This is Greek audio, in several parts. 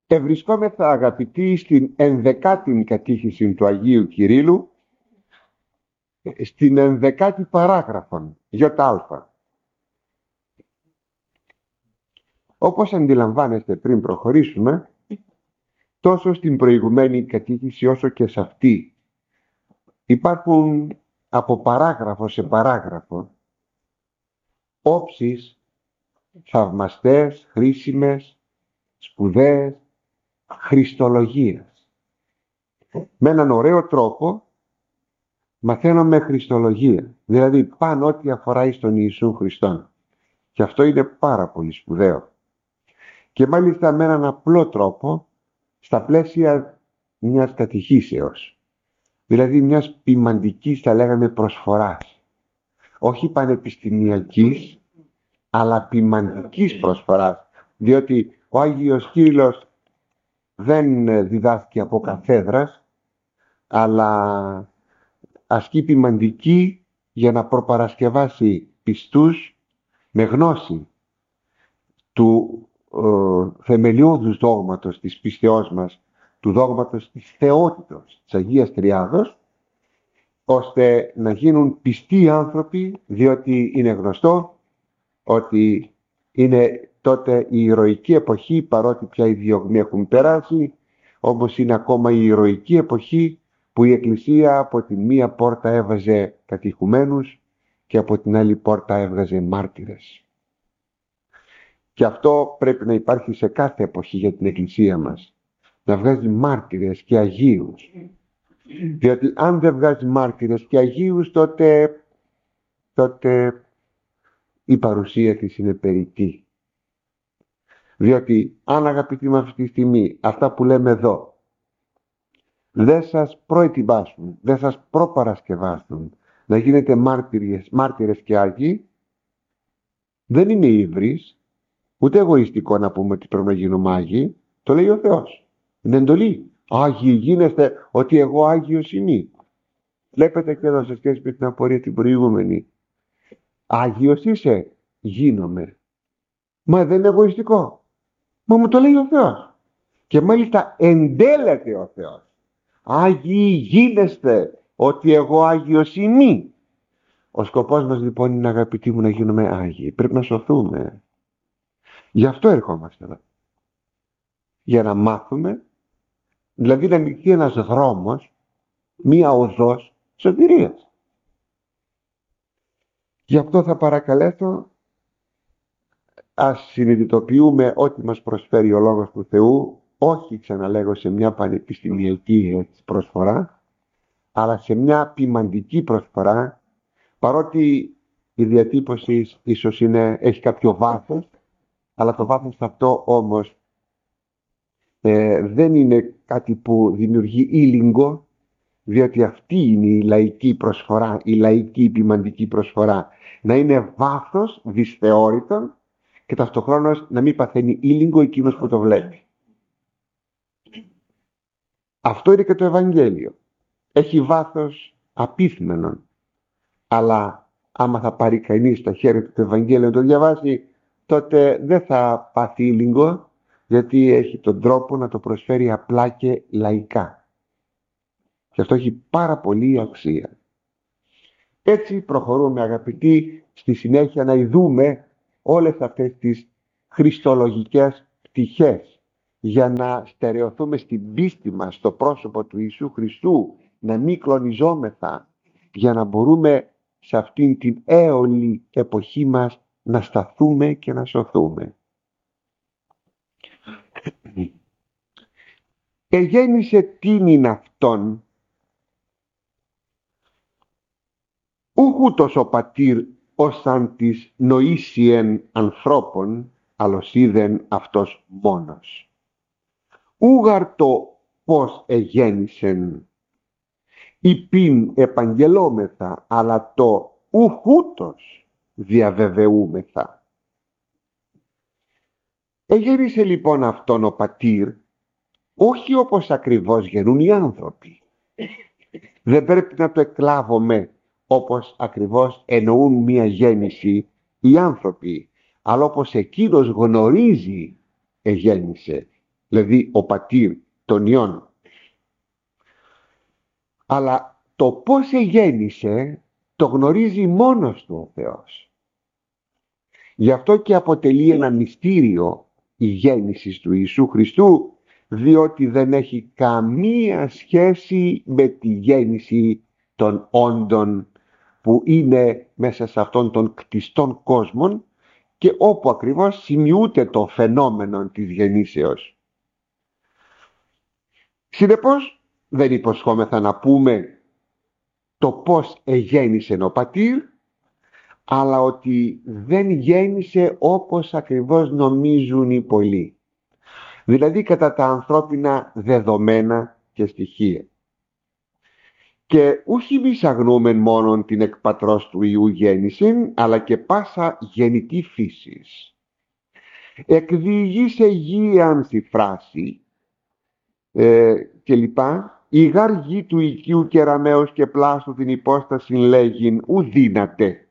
Ευρισκόμεθα, αγαπητοί, στην 11η κατήχηση του Αγίου Κυρίλλου, στην 11η παράγραφον, ΙΑ. Όπως αντιλαμβάνεστε, πριν προχωρήσουμε, τόσο στην προηγουμένη κατήχηση όσο και σε αυτή υπάρχουν από παράγραφο σε παράγραφο όψεις θαυμαστές, χρήσιμες, σπουδαίες, χριστολογίας. Με έναν ωραίο τρόπο μαθαίνουμε χριστολογία, δηλαδή πάνω ό,τι αφορά στον Ιησού Χριστόν. Και αυτό είναι πάρα πολύ σπουδαίο. Και μάλιστα με έναν απλό τρόπο, στα πλαίσια μιας κατηχήσεως, δηλαδή μιας ποιμαντικής, θα λέγαμε, προσφοράς. Όχι πανεπιστημιακής, αλλά ποιμαντικής προσφοράς, διότι ο Άγιος Κύριλλος δεν διδάσκει από καθέδρας, αλλά ασκεί ποιμαντική για να προπαρασκευάσει πιστούς με γνώση του θεμελιώδους δόγματος της πίστεώς μας, του δόγματος της θεότητος της Αγίας Τριάδος, ώστε να γίνουν πιστοί άνθρωποι, διότι είναι γνωστό ότι είναι τότε η ηρωική εποχή, παρότι πια οι διωγμοί έχουν περάσει, όμως είναι ακόμα η ηρωική εποχή που η Εκκλησία από την μία πόρτα έβαζε κατηχουμένους και από την άλλη πόρτα έβγαζε μάρτυρες. Και αυτό πρέπει να υπάρχει σε κάθε εποχή για την Εκκλησία μας. Να βγάζει μάρτυρες και Αγίους. Διότι αν δεν βγάζει μάρτυρες και Αγίους, τότε η παρουσία της είναι περιττή. Διότι αν, αγαπητοί μας, αυτή τη στιγμή αυτά που λέμε εδώ δεν σας προετοιμάσουν, δεν σας προπαρασκευάσουν να γίνετε μάρτυρες και Άγιοι, δεν είναι ύβρις, ούτε εγωιστικό να πούμε ότι πρέπει να γίνουμε Άγιοι. Το λέει ο Θεός. Είναι εντολή. Άγιοι γίνεστε, ότι εγώ Άγιος είμαι. Βλέπετε και εδώ σε σχέση με την απορία την προηγούμενη. Άγιος είσαι, γίνομαι. Μα δεν είναι εγωιστικό. Μα μου το λέει ο Θεός. Και μάλιστα εντέλεται ο Θεός. Άγιοι γίνεστε, ότι εγώ Άγιος είμαι. Ο σκοπός μας λοιπόν είναι, αγαπητοί μου, να γίνουμε Άγιοι. Πρέπει να σωθούμε. Γι' αυτό ερχόμαστε εδώ. Για να μάθουμε, δηλαδή να ανοιγεί ένας δρόμος, μία οδός σωτηρίας. Γι' αυτό θα παρακαλέσω, ας συνειδητοποιούμε ό,τι μας προσφέρει ο Λόγος του Θεού, όχι, ξαναλέγω, σε μια πανεπιστημιακή προσφορά, αλλά σε μια ποιμαντική προσφορά, παρότι η διατύπωση ίσως έχει κάποιο βάθος, αλλά το βάθος αυτό όμως δεν είναι κάτι που δημιουργεί ήλιγκο, διότι αυτή είναι η λαϊκή προσφορά, η λαϊκή ποιμαντική προσφορά. Να είναι βάθος δυσθεώρητο και ταυτοχρόνως να μην παθαίνει ήλιγκο εκείνος που το βλέπει. Αυτό είναι και το Ευαγγέλιο. Έχει βάθος απίθμενον. Αλλά άμα θα πάρει κανείς στα χέρια του το Ευαγγέλιο να το διαβάσει, τότε δεν θα πάθει ήλιγκο, γιατί έχει τον τρόπο να το προσφέρει απλά και λαϊκά. Και αυτό έχει πάρα πολύ αξία. Έτσι προχωρούμε, αγαπητοί, στη συνέχεια να ειδούμε όλες αυτές τις χριστολογικές πτυχές, για να στερεωθούμε στην πίστη μας στο πρόσωπο του Ιησού Χριστού, να μην κλονιζόμεθα, για να μπορούμε σε αυτήν την έολη εποχή μας να σταθούμε και να σωθούμε. Εγέννησε τίνην αυτόν, ούχουτος ο πατήρ ως αν της νοήσιεν ανθρώπων, αλλοσίδεν αυτός μόνος. Ούγαρ το πως εγέννησεν, υπήν επαγγελόμεθα, αλλά το ούχουτος διαβεβαιούμεθα. Εγέννησε λοιπόν αυτόν ο πατήρ, όχι όπως ακριβώς γεννούν οι άνθρωποι. Δεν πρέπει να το εκλάβουμε όπως ακριβώς εννοούν μία γέννηση οι άνθρωποι, αλλά όπως εκείνος γνωρίζει εγέννησε. δηλαδή ο πατήρ των Υιών. Αλλά το πώς εγέννησε το γνωρίζει μόνος του ο Θεός. Γι' αυτό και αποτελεί ένα μυστήριο η γέννηση του Ιησού Χριστού, διότι δεν έχει καμία σχέση με τη γέννηση των όντων που είναι μέσα σε αυτόν τον κτιστόν κόσμον και όπου ακριβώς σημειούται το φαινόμενο της γεννήσεως. Συνεπώς δεν υποσχόμεθα να πούμε το πώς εγέννησε ο πατήρ, αλλά ότι δεν γέννησε όπως ακριβώς νομίζουν οι πολλοί. Δηλαδή κατά τα ανθρώπινα δεδομένα και στοιχεία. Και ούχι μη αγνούμεν μόνον την εκπατρός του Υιού γέννησιν, αλλά και πάσα γεννητή φύσης. Εκδιηγήσε γη στη φράση και λοιπά, η γάρ γη του οικείου κεραμέως και πλάστου την υπόσταση λέγειν ουδύνατε.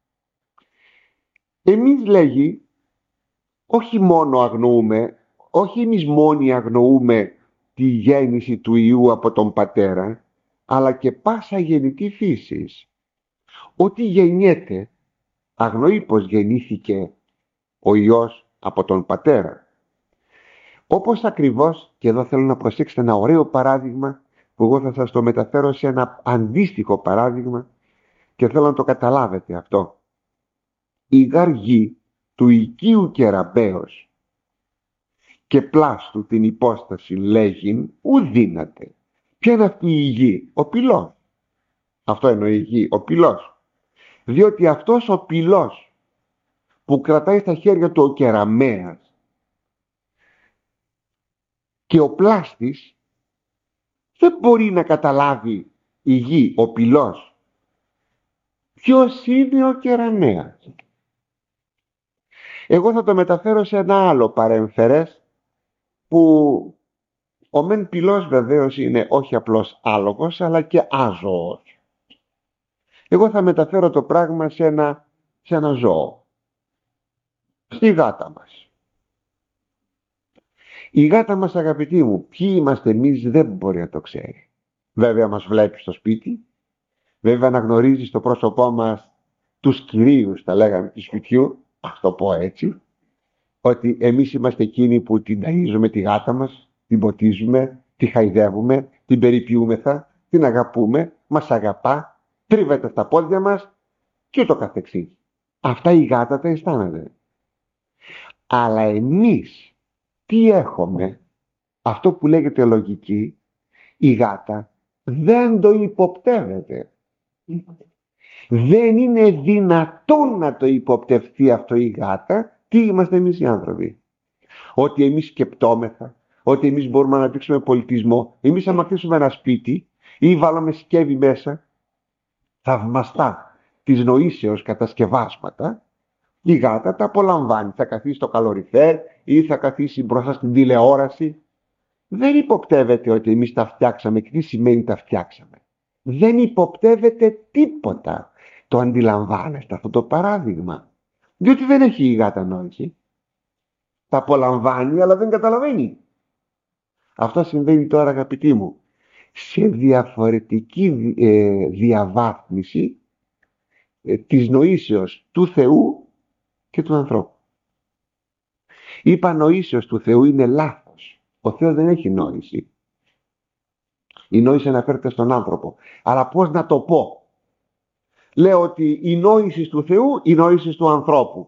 Εμείς λέγει, όχι μόνο αγνοούμε, όχι εμείς μόνοι αγνοούμε τη γέννηση του Υιού από τον Πατέρα, αλλά και πάσα γεννητή φύσης. Ό,τι γεννιέται, αγνοεί πως γεννήθηκε ο Υιός από τον Πατέρα. Όπως ακριβώς, και εδώ θέλω να προσέξετε ένα ωραίο παράδειγμα, που εγώ θα σας το μεταφέρω σε ένα αντίστοιχο παράδειγμα και θέλω να το καταλάβετε αυτό. Η γαργή του οικείου κεραμπέως και πλάστου την υπόσταση λέγειν ουδύνατε. Ποια είναι αυτή η γη? Ο πυλός. Αυτό εννοεί η γη, ο πυλός. Διότι αυτός ο πυλός που κρατάει στα χέρια του ο κεραμέας και ο πλάστης δεν μπορεί να καταλάβει η γη, ο πυλός, ποιος είναι ο κεραμέας. Εγώ θα το μεταφέρω σε ένα άλλο παρεμφερές που ο μεν πυλός βεβαίως είναι όχι απλώς άλογος αλλά και άζωος. Εγώ θα μεταφέρω το πράγμα σε ένα ζώο. Στη γάτα μας. Η γάτα μας, αγαπητοί μου, ποιοι είμαστε εμείς δεν μπορεί να το ξέρει. Βέβαια μας βλέπει στο σπίτι, βέβαια αναγνωρίζει στο πρόσωπό μας τους κυρίους, τα λέγαμε, του σπιτιού, ας το πω έτσι, ότι εμείς είμαστε εκείνοι που την ταΐζουμε τη γάτα μας, την ποτίζουμε, τη χαϊδεύουμε, την περιποιούμεθα, την αγαπούμε, μας αγαπά, τρίβεται στα πόδια μας και ούτω καθεξής. Αυτά η γάτα τα αισθάνεται. Αλλά εμείς τι έχουμε? Αυτό που λέγεται λογική, η γάτα δεν το υποπτεύεται. Δεν είναι δυνατόν να το υποπτευθεί αυτό η γάτα. Τι είμαστε εμείς οι άνθρωποι? Ότι εμείς σκεπτόμεθα, ότι εμείς μπορούμε να αναπτύξουμε πολιτισμό. Εμείς άμα χτίσουμε ένα σπίτι ή βάλαμε σκεύη μέσα, θαυμαστά της νοήσεως κατασκευάσματα, η γάτα τα απολαμβάνει. Θα καθίσει στο καλοριφέρ ή θα καθίσει μπροστά στην τηλεόραση. Δεν υποπτεύεται ότι εμείς τα φτιάξαμε. Και τι σημαίνει τα φτιάξαμε? Δεν υποπτεύεται τίποτα. Το αντιλαμβάνεστε αυτό το παράδειγμα? Διότι δεν έχει η γάτα νόηση. Τα απολαμβάνει αλλά δεν καταλαβαίνει. Αυτό συμβαίνει τώρα, αγαπητοί μου, σε διαφορετική διαβάθμιση της νοήσεως του Θεού και του ανθρώπου. Είπα νοήσεως του Θεού είναι λάθος. Ο Θεός δεν έχει νόηση. Η νόηση αναφέρεται στον άνθρωπο. Αλλά πώς να το πω? Λέω ότι η νόηση του Θεού, η νόηση του ανθρώπου.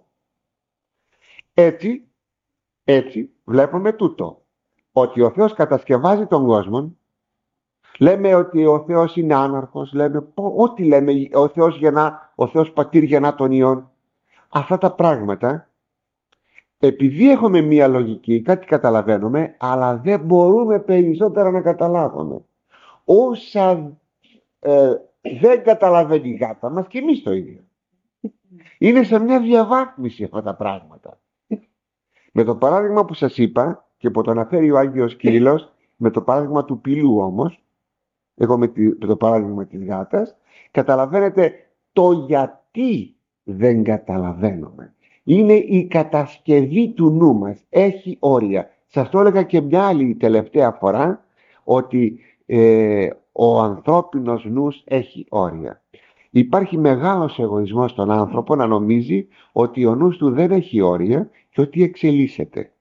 Έτσι βλέπουμε τούτο. Ότι ο Θεός κατασκευάζει τον κόσμο. Λέμε ότι ο Θεός είναι άναρχος. Λέμε ό,τι λέμε. Ο Θεός γεννά, ο Θεός πατήρ γεννά τον Υιόν. Αυτά τα πράγματα, επειδή έχουμε μία λογική, κάτι καταλαβαίνουμε, αλλά δεν μπορούμε περισσότερα να καταλάβουμε. Όσα δεν καταλαβαίνει η γάτα μας και εμείς το ίδιο. Είναι σε μια διαβάθμιση αυτά τα πράγματα. Με το παράδειγμα που σας είπα και που το αναφέρει ο Άγιος Κύριλλος, με το παράδειγμα του πυλού όμως, εγώ με το παράδειγμα της γάτας, καταλαβαίνετε το γιατί δεν καταλαβαίνουμε. Είναι η κατασκευή του νου μας. Έχει όρια. Σας το έλεγα και μια άλλη τελευταία φορά, ότι ο ανθρώπινος νους έχει όρια. Υπάρχει μεγάλος εγωισμός στον άνθρωπο να νομίζει ότι ο νους του δεν έχει όρια και ότι εξελίσσεται.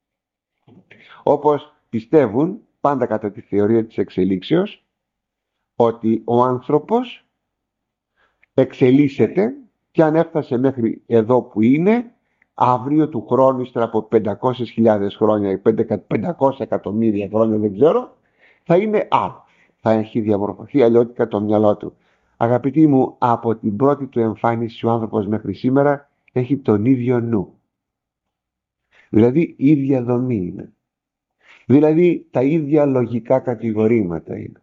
Όπως πιστεύουν πάντα κατά τη θεωρία της εξελίξεως, ότι ο άνθρωπος εξελίσσεται και αν έφτασε μέχρι εδώ που είναι, αύριο του χρόνου, ύστερα από 500.000 χρόνια ή 500 εκατομμύρια χρόνια, δεν ξέρω, θα είναι άλλο. Θα έχει διαμορφωθεί αλλιώτικα το μυαλό του. Αγαπητοί μου, από την πρώτη του εμφάνιση ο άνθρωπος μέχρι σήμερα έχει τον ίδιο νου. Δηλαδή η ίδια δομή είναι. Δηλαδή τα ίδια λογικά κατηγορήματα είναι.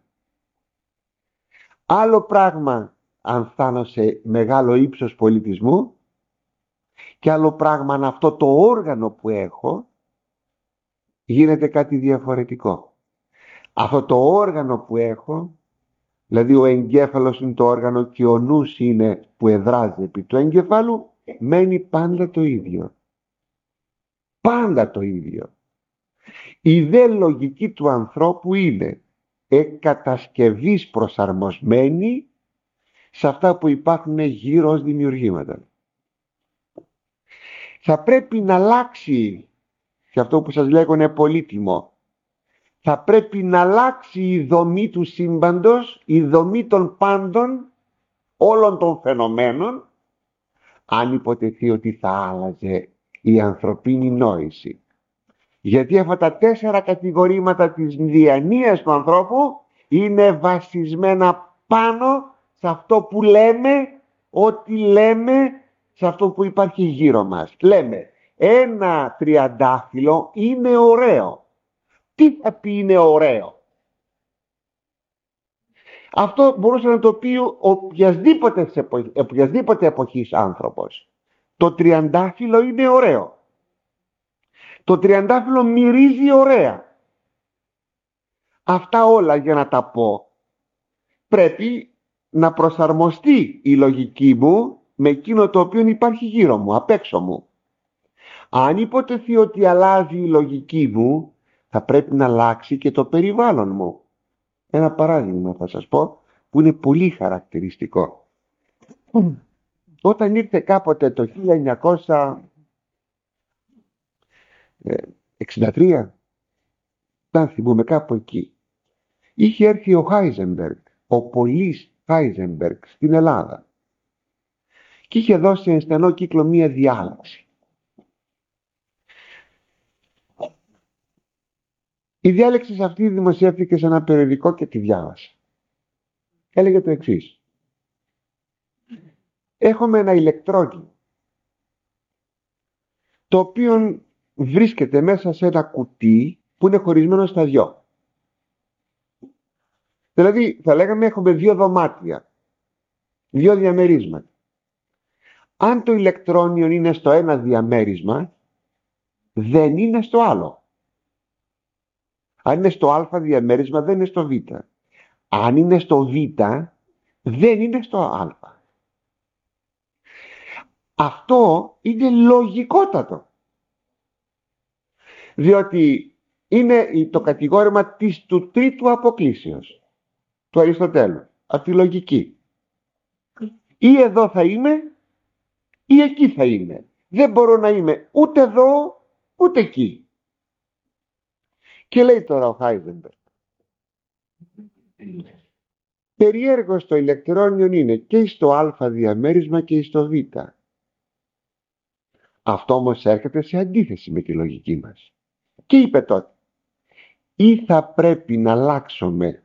Άλλο πράγμα αν φτάνω σε μεγάλο ύψος πολιτισμού και άλλο πράγμα αν αυτό το όργανο που έχω γίνεται κάτι διαφορετικό. Αυτό το όργανο που έχω, δηλαδή ο εγκέφαλος είναι το όργανο και ο νους είναι που εδράζει επί του εγκεφάλου, μένει πάντα το ίδιο. Πάντα το ίδιο. Η δε λογική του ανθρώπου είναι κατασκευής προσαρμοσμένη σε αυτά που υπάρχουν γύρω ως δημιουργήματα. Θα πρέπει να αλλάξει, και αυτό που σας λέγω είναι πολύτιμο, θα πρέπει να αλλάξει η δομή του σύμπαντος, η δομή των πάντων, όλων των φαινομένων, αν υποτεθεί ότι θα άλλαζε η ανθρωπίνη νόηση. Γιατί αυτά τα 4 κατηγορήματα της διανοίας του ανθρώπου είναι βασισμένα πάνω σε αυτό που λέμε, ό,τι λέμε, σε αυτό που υπάρχει γύρω μας. Λέμε, ένα τριαντάφυλλο είναι ωραίο. Τι θα πει είναι ωραίο? Αυτό μπορούσε να το πει οποιασδήποτε εποχής άνθρωπος. Το τριαντάφυλλο είναι ωραίο. Το τριαντάφυλλο μυρίζει ωραία. Αυτά όλα, για να τα πω, πρέπει να προσαρμοστεί η λογική μου με εκείνο το οποίο υπάρχει γύρω μου, απ' έξω μου. Αν υποτεθεί ότι αλλάζει η λογική μου, θα πρέπει να αλλάξει και το περιβάλλον μου. Ένα παράδειγμα θα σας πω που είναι πολύ χαρακτηριστικό. Όταν ήρθε κάποτε το 1963, αν θυμούμε κάπου εκεί, είχε έρθει ο Χάιζενμπεργκ, ο Πολύς Χάιζενμπεργκ στην Ελλάδα και είχε δώσει εν στενό κύκλο μία διάλεξη. Η διάλεξη αυτή δημοσιεύτηκε σε ένα περιοδικό και τη διάβασα. Έλεγε το εξής: έχουμε ένα ηλεκτρόνιο το οποίο βρίσκεται μέσα σε ένα κουτί που είναι χωρισμένο στα δυο. Δηλαδή θα λέγαμε έχουμε 2 δωμάτια, 2 διαμερίσματα. Αν το ηλεκτρόνιο είναι στο ένα διαμέρισμα, δεν είναι στο άλλο. Αν είναι στο α διαμέρισμα, δεν είναι στο β. Αν είναι στο β, δεν είναι στο α. Αυτό είναι λογικότατο. Διότι είναι το κατηγόρημα της του τρίτου αποκλήσεως του Αριστοτέλου, από τη λογική. Ή εδώ θα είμαι ή εκεί θα είμαι. Δεν μπορώ να είμαι ούτε εδώ ούτε εκεί. Και λέει τώρα ο Χάιζενμπεργκ, περίεργος το ηλεκτρόνιο είναι και στο α διαμέρισμα και στο β. Αυτό όμως έρχεται σε αντίθεση με τη λογική μας. Και είπε τότε, ή θα πρέπει να αλλάξουμε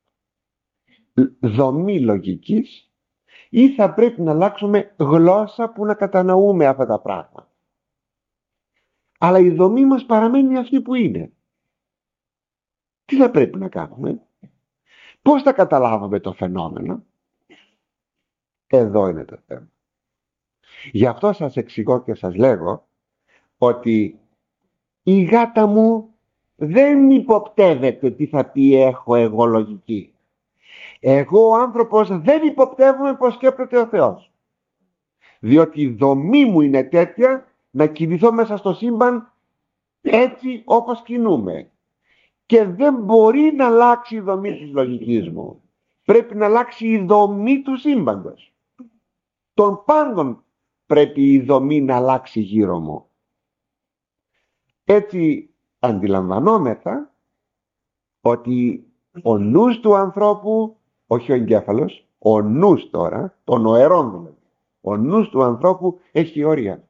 δομή λογικής ή θα πρέπει να αλλάξουμε γλώσσα που να κατανοούμε αυτά τα πράγματα. Αλλά η δομή μας παραμένει αυτή που είναι. Τι θα πρέπει να κάνουμε? Πώς θα καταλάβουμε το φαινόμενο? Εδώ είναι το θέμα. Γι' αυτό σας εξηγώ και σας λέγω ότι η γάτα μου δεν υποπτεύεται τι θα πει έχω εγώ λογική. Εγώ ο άνθρωπος δεν υποπτεύομαι πως σκέπτεται ο Θεός. Διότι η δομή μου είναι τέτοια να κινηθώ μέσα στο σύμπαν Έτσι όπως κινούμε. Και δεν μπορεί να αλλάξει η δομή της λογικής μου. Πρέπει να αλλάξει η δομή του σύμπαντος. Των πάντων πρέπει η δομή να αλλάξει γύρω μου. Έτσι αντιλαμβανόμεθα ότι ο νους του ανθρώπου, όχι ο εγκέφαλος, ο νους τώρα, των νοερών δηλαδή, ο νους του ανθρώπου έχει όρια.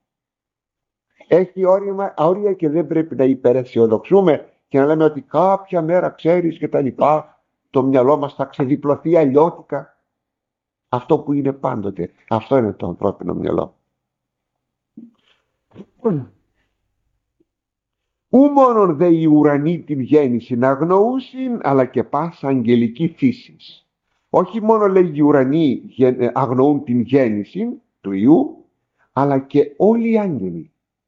Έχει όρια και δεν πρέπει να υπεραισιοδοξούμε και να λέμε ότι κάποια μέρα ξέρεις και τα λοιπά, το μυαλό μας θα ξεδιπλωθεί αλλιώτικα. Αυτό που είναι πάντοτε, αυτό είναι το ανθρώπινο μυαλό. Ου μόνον δε η ουρανή την γέννηση να αγνοούσιν, αλλά και πάσα αγγελική φύσης. Όχι μόνο λέει οι ουρανοί αγνοούν την γέννηση του Υιού, αλλά και όλοι οι άγγελοι.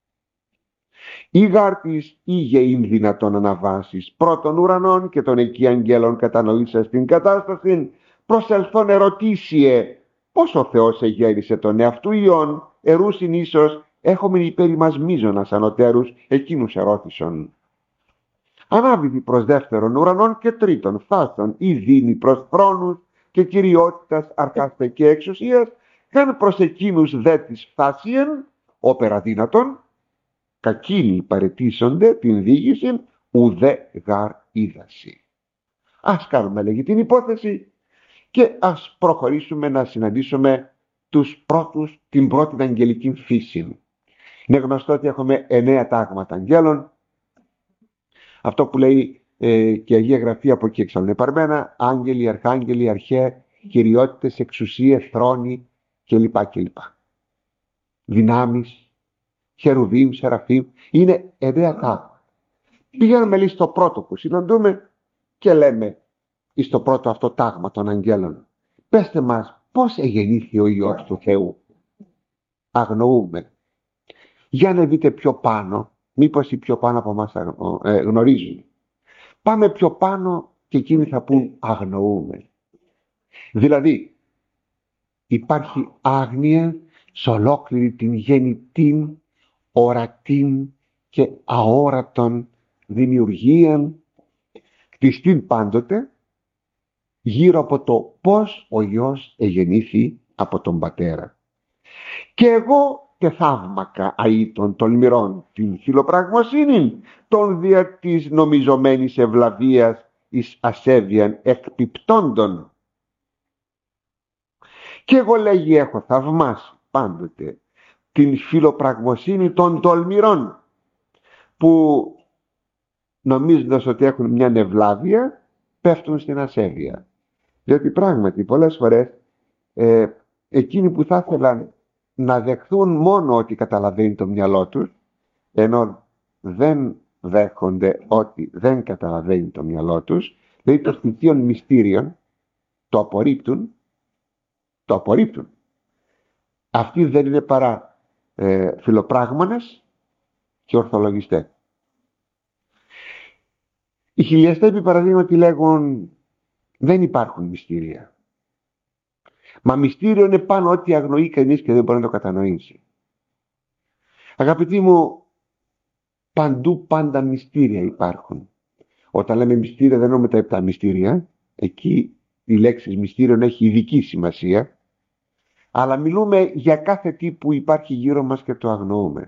Ή γάρτης ήγεϊν δυνατόν αναβάσεις πρώτων ουρανών και των εκεί αγγέλων κατανοήσας την κατάσταση, προσελθόν ερωτήσιε πώς ο Θεός εγέννησε τον εαυτού Υιόν, ερούσιν ίσως έχομεν υπέρ ημάς μείζωνας ανωτέρους, εκείνους ερώτησον. Ανάβηδη προς δεύτερον ουρανών και τρίτον φάσον ή δίνει προς θρόνους και κυριότητας αρχάστε και εξουσίας, καν προς εκείνους δε της φάσιεν, όπερα δύνατον, κακίνοι παρετήσονται την διήγηση ουδέ γαρ είδαση. Ας κάνουμε λέγει την υπόθεση και ας προχωρήσουμε να συναντήσουμε την πρώτη αγγελική φύση. Είναι γνωστό ότι έχουμε 9 τάγματα αγγέλων. Αυτό που λέει και η Αγία Γραφή από εκεί εξαλλονεπαρμένα, άγγελοι, αρχάγγελοι, αρχαί, κυριότητες, εξουσίες, θρόνοι κλπ. Δυνάμεις, χερουβίμ, σεραφίμ, είναι 9 τάγματα. Πηγαίνουμε λέει στο πρώτο που συναντούμε και λέμε στο πρώτο αυτό τάγμα των αγγέλων. Πέστε μας πώς εγεννήθη ο Υιός του Θεού. Αγνοούμε. Για να δείτε πιο πάνω, μήπως οι πιο πάνω από εμάς γνωρίζουν. Πάμε πιο πάνω και εκείνοι θα πούν αγνοούμε. Δηλαδή υπάρχει άγνοια σε ολόκληρη την γεννητήν, ορατήν και αόρατον δημιουργία κλειστήν πάντοτε γύρω από το πώς ο Υιός εγεννήθη από τον Πατέρα. Και εγώ και θαύμακα αεί των τολμηρών την φιλοπραγμοσύνη των δια της νομιζομένης ευλαβίας εις ασέβειαν εκπιπτόντων. Και εγώ λέγει έχω θαυμάσει πάντοτε την φιλοπραγμοσύνη των τολμηρών που νομίζοντας ότι έχουν μια ευλάβεια πέφτουν στην ασέβεια. Διότι πράγματι πολλές φορές εκείνοι που θα ήθελαν να δεχθούν μόνο ότι καταλαβαίνει το μυαλό τους, ενώ δεν δέχονται ότι δεν καταλαβαίνει το μυαλό τους, δηλαδή το στοιχείο μυστήριων, το απορρίπτουν. Αυτοί δεν είναι παρά φιλοπράγμονες και ορθολογιστές. Οι χιλιαστές επί παραδείγματι λέγουν δεν υπάρχουν μυστήρια. Μα μυστήριο είναι πάνω ό,τι αγνοεί κανείς και δεν μπορεί να το κατανοήσει. Αγαπητοί μου, παντού πάντα μυστήρια υπάρχουν. Όταν λέμε μυστήρια δεν εννοούμε τα 7 μυστήρια. Εκεί η λέξη μυστήριο έχει ειδική σημασία. Αλλά μιλούμε για κάθε τι που υπάρχει γύρω μας και το αγνοούμε.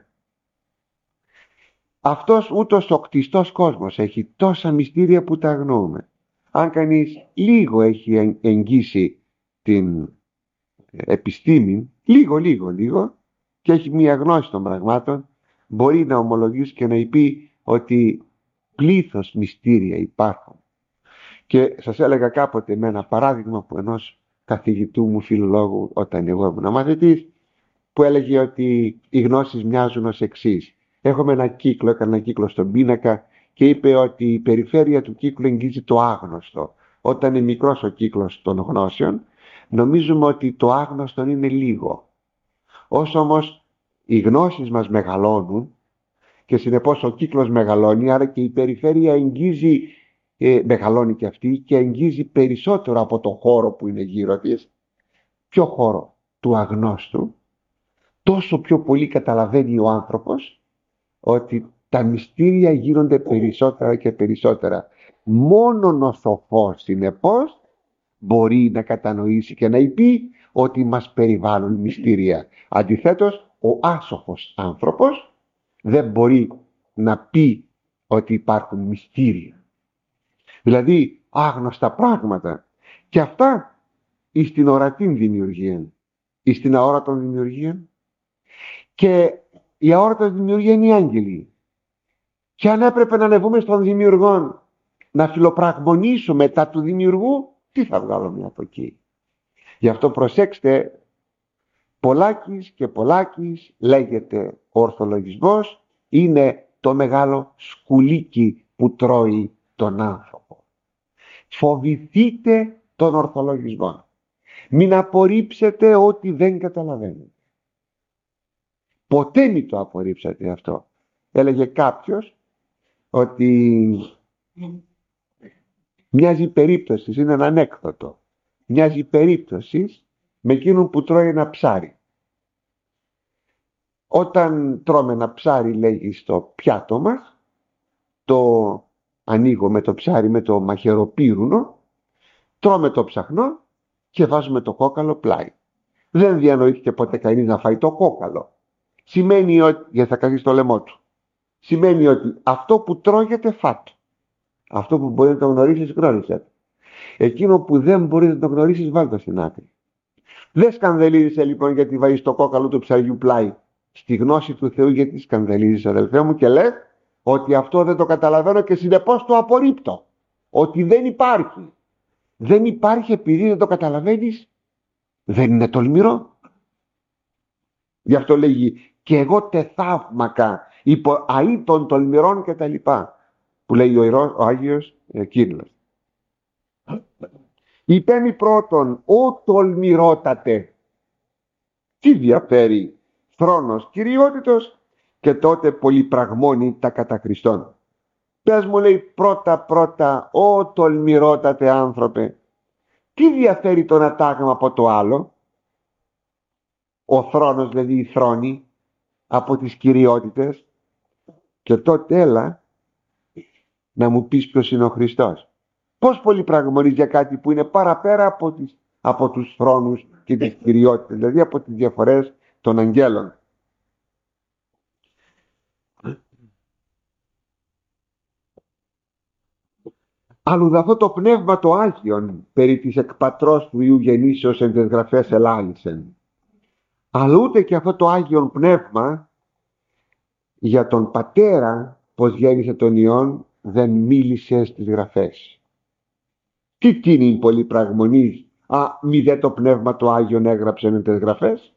Αυτός ούτως ο κτιστός κόσμος έχει τόσα μυστήρια που τα αγνοούμε. Αν κανείς λίγο έχει εγγύσει την επιστήμη, λίγο και έχει μία γνώση των πραγμάτων, μπορεί να ομολογήσει και να πει ότι πλήθος μυστήρια υπάρχουν. Και σας έλεγα κάποτε με ένα παράδειγμα που ενός καθηγητού μου φιλολόγου όταν εγώ ήμουν μαθητής, που έλεγε ότι οι γνώσεις μοιάζουν ως εξής. Έχουμε ένα κύκλο, έκανε ένα κύκλο στον πίνακα και είπε ότι η περιφέρεια του κύκλου εγγύζει το άγνωστο. Όταν είναι μικρός ο κύκλος των γνώσεων, νομίζουμε ότι το άγνωστο είναι λίγο. Όσο όμως οι γνώσεις μας μεγαλώνουν και συνεπώς ο κύκλος μεγαλώνει, άρα και η περιφέρεια εγγύζει, μεγαλώνει και αυτή και εγγύζει περισσότερο από το χώρο που είναι γύρω της. Ποιο χώρο? Του αγνώστου. Τόσο πιο πολύ καταλαβαίνει ο άνθρωπος ότι τα μυστήρια γίνονται περισσότερα και περισσότερα. Μόνον ο σοφός συνεπώς μπορεί να κατανοήσει και να πει ότι μας περιβάλλουν μυστήρια. Αντιθέτως, ο άσοφος άνθρωπος δεν μπορεί να πει ότι υπάρχουν μυστήρια. Δηλαδή άγνωστα πράγματα. Και αυτά εις την ορατή δημιουργία, εις την αόρατον δημιουργία. Και η αόρατα δημιουργία είναι οι άγγελοι. Και αν έπρεπε να ανεβούμε στον δημιουργόν, να φιλοπραγμονήσουμε τα του δημιουργού, τι θα βγάλουμε από εκεί? Γι' αυτό προσέξτε, πολλάκις και πολλάκις λέγεται ο ορθολογισμός, είναι το μεγάλο σκουλίκι που τρώει τον άνθρωπο. Φοβηθείτε τον ορθολογισμό. Μην απορρίψετε ό,τι δεν καταλαβαίνετε. Ποτέ μην το απορρίψατε αυτό. Έλεγε κάποιος ότι μοιάζει περίπτωση, είναι ένα ανέκδοτο, μοιάζει περίπτωση με εκείνον που τρώει ένα ψάρι. Όταν τρώμε ένα ψάρι, λέγει, στο πιάτο μας, το ανοίγω με το ψάρι με το μαχαιροπύρουνο, τρώμε το ψαχνό και βάζουμε το κόκαλο πλάι. Δεν διανοήθηκε ποτέ κανείς να φάει το κόκαλο. Σημαίνει ότι, γιατί θα καθίσει το λαιμό του, σημαίνει ότι αυτό που τρώγεται φάτο. Αυτό που μπορεί να το γνωρίσεις, γνώρισε. Εκείνο που δεν μπορεί να το γνωρίσεις, βάλ' το στην άκρη. Δεν σκανδαλίζεσαι λοιπόν γιατί βάζεις το κόκαλο του ψαριού πλάι. Στη γνώση του Θεού γιατί σκανδαλίζεις, αδελφέ μου, και λες ότι αυτό δεν το καταλαβαίνω και συνεπώς το απορρίπτω. Ότι δεν υπάρχει. Δεν υπάρχει επειδή δεν το καταλαβαίνεις. Δεν είναι τολμηρό? Γι' αυτό λέγει και εγώ τε θαύμακα υπό αή των τολμηρών και τα λοιπά, που λέει ο Άγιος Κύριλλος. Υπέμει πρώτον, ο τολμηρότατε, τι διαφέρει θρόνος κυριότητος και τότε πολυπραγμόνη τα κατά Χριστόν. Πες μου, λέει, πρώτα, ο τολμηρότατε άνθρωπε, τι διαφέρει το ένα τάγμα από το άλλο? Ο θρόνος, δηλαδή η θρόνη, από τις κυριότητες. Και τότε έλα να μου πεις ποιος είναι ο Χριστός. Πώς πολυπραγμονείς για κάτι που είναι παραπέρα από τους θρόνους και τις κυριότητες, δηλαδή από τις διαφορές των αγγέλων. Αλλουδ' αυτό το πνεύμα το Άγιον περί της εκπατρός του Υιού γεννήσεως εν τες γραφές ελάλησεν. Αλλά ούτε και αυτό το Άγιον πνεύμα για τον πατέρα πως γέννησε τον Υιόν δεν μίλησε στις γραφές. Τι τίνει πολυπραγμονής, μη δε το πνεύμα το Άγιον έγραψε εν τες γραφές?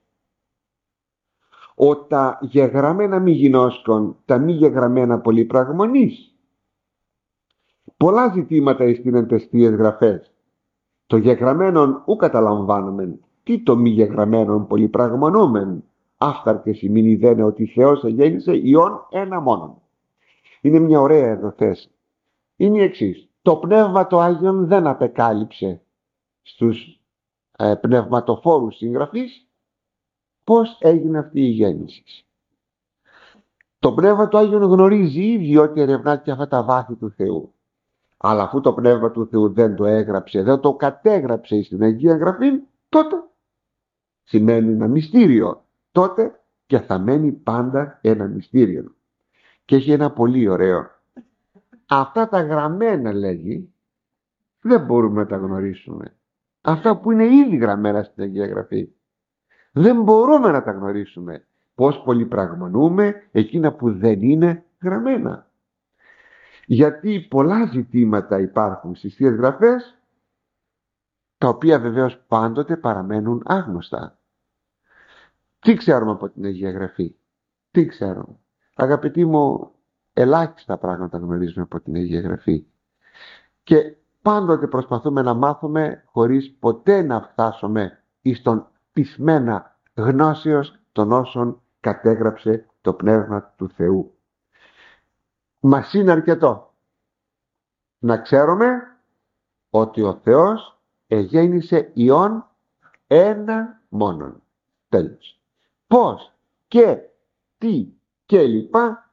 Ο τα γεγραμμένα μη γινώσκον, τα μη γεγραμμένα πολυπραγμονής. Πολλά ζητήματα εις την εντεστίες γραφές. Το γεγραμμένον ου καταλαμβάνομεν, τι το μη γεγραμμένον πολυπραγμονούμεν. Άφθαρκες ημίν ιδένε ότι Θεός εγέννησε Υιόν ένα μόνον. Είναι μια ωραία εδώ θέση. Είναι η εξής. Το πνεύμα το Άγιον δεν απεκάλυψε στους πνευματοφόρους συγγραφείς πώς έγινε αυτή η γέννηση. Το πνεύμα του Άγιον γνωρίζει ήδη ότι ερευνά και αυτά τα βάθη του Θεού. Αλλά αφού το πνεύμα του Θεού δεν το έγραψε, δεν το κατέγραψε στην Αγία Γραφή, τότε σημαίνει ένα μυστήριο. Τότε και θα μένει πάντα ένα μυστήριο. Και έχει ένα πολύ ωραίο. Αυτά τα γραμμένα, λέγει, δεν μπορούμε να τα γνωρίσουμε. Αυτά που είναι ήδη γραμμένα στην Αγία Γραφή, δεν μπορούμε να τα γνωρίσουμε. Πώς πολυπραγμονούμε εκείνα που δεν είναι γραμμένα. Γιατί πολλά ζητήματα υπάρχουν στις Θείες Γραφές, τα οποία βεβαίως πάντοτε παραμένουν άγνωστα. Τι ξέρουμε από την Αγία Γραφή? Τι ξέρουμε? Αγαπητοί μου, ελάχιστα πράγματα γνωρίζουμε από την Αγία Γραφή. Και πάντοτε προσπαθούμε να μάθουμε χωρίς ποτέ να φτάσουμε εις τον πεισμένα γνώσεως των όσων κατέγραψε το Πνεύμα του Θεού. Μας είναι αρκετό να ξέρουμε ότι ο Θεός εγέννησε Υιόν ένα μόνον. Τέλος. Πώς και τι και λοιπά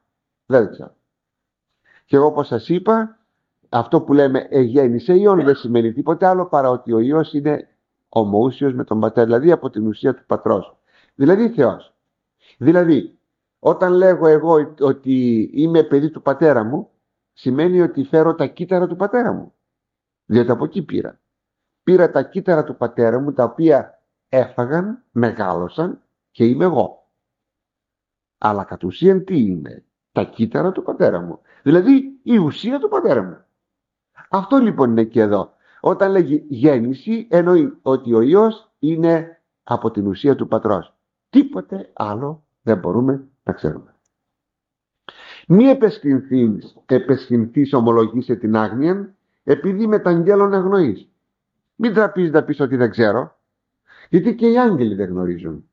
Δεν ξέρω. Και εγώ, όπως σας είπα, αυτό που λέμε εγέννησε Υιόν δεν σημαίνει τίποτε άλλο παρά ότι ο Υιός είναι ομοούσιος με τον Πατέρα, δηλαδή από την ουσία του Πατρός, δηλαδή Θεός. Δηλαδή, όταν λέγω εγώ ότι είμαι παιδί του πατέρα μου, σημαίνει ότι φέρω τα κύτταρα του πατέρα μου, διότι από εκεί πήρα. Πήρα τα κύτταρα του πατέρα μου, τα οποία έφαγαν, μεγάλωσαν και είμαι εγώ. Αλλά κατ' ουσίαν τι είναι? Τα κύτταρα του πατέρα μου, δηλαδή η ουσία του πατέρα μου. Αυτό λοιπόν είναι και εδώ. Όταν λέγει γέννηση, εννοεί ότι ο Υιός είναι από την ουσία του Πατρός. Τίποτε άλλο δεν μπορούμε να ξέρουμε. Μη επεσχυνθείς ομολογήσε την άγνοια, επειδή μεταγγέλλον αγνοείς. Μην τραπείς να πεις ότι δεν ξέρω, γιατί και οι άγγελοι δεν γνωρίζουν.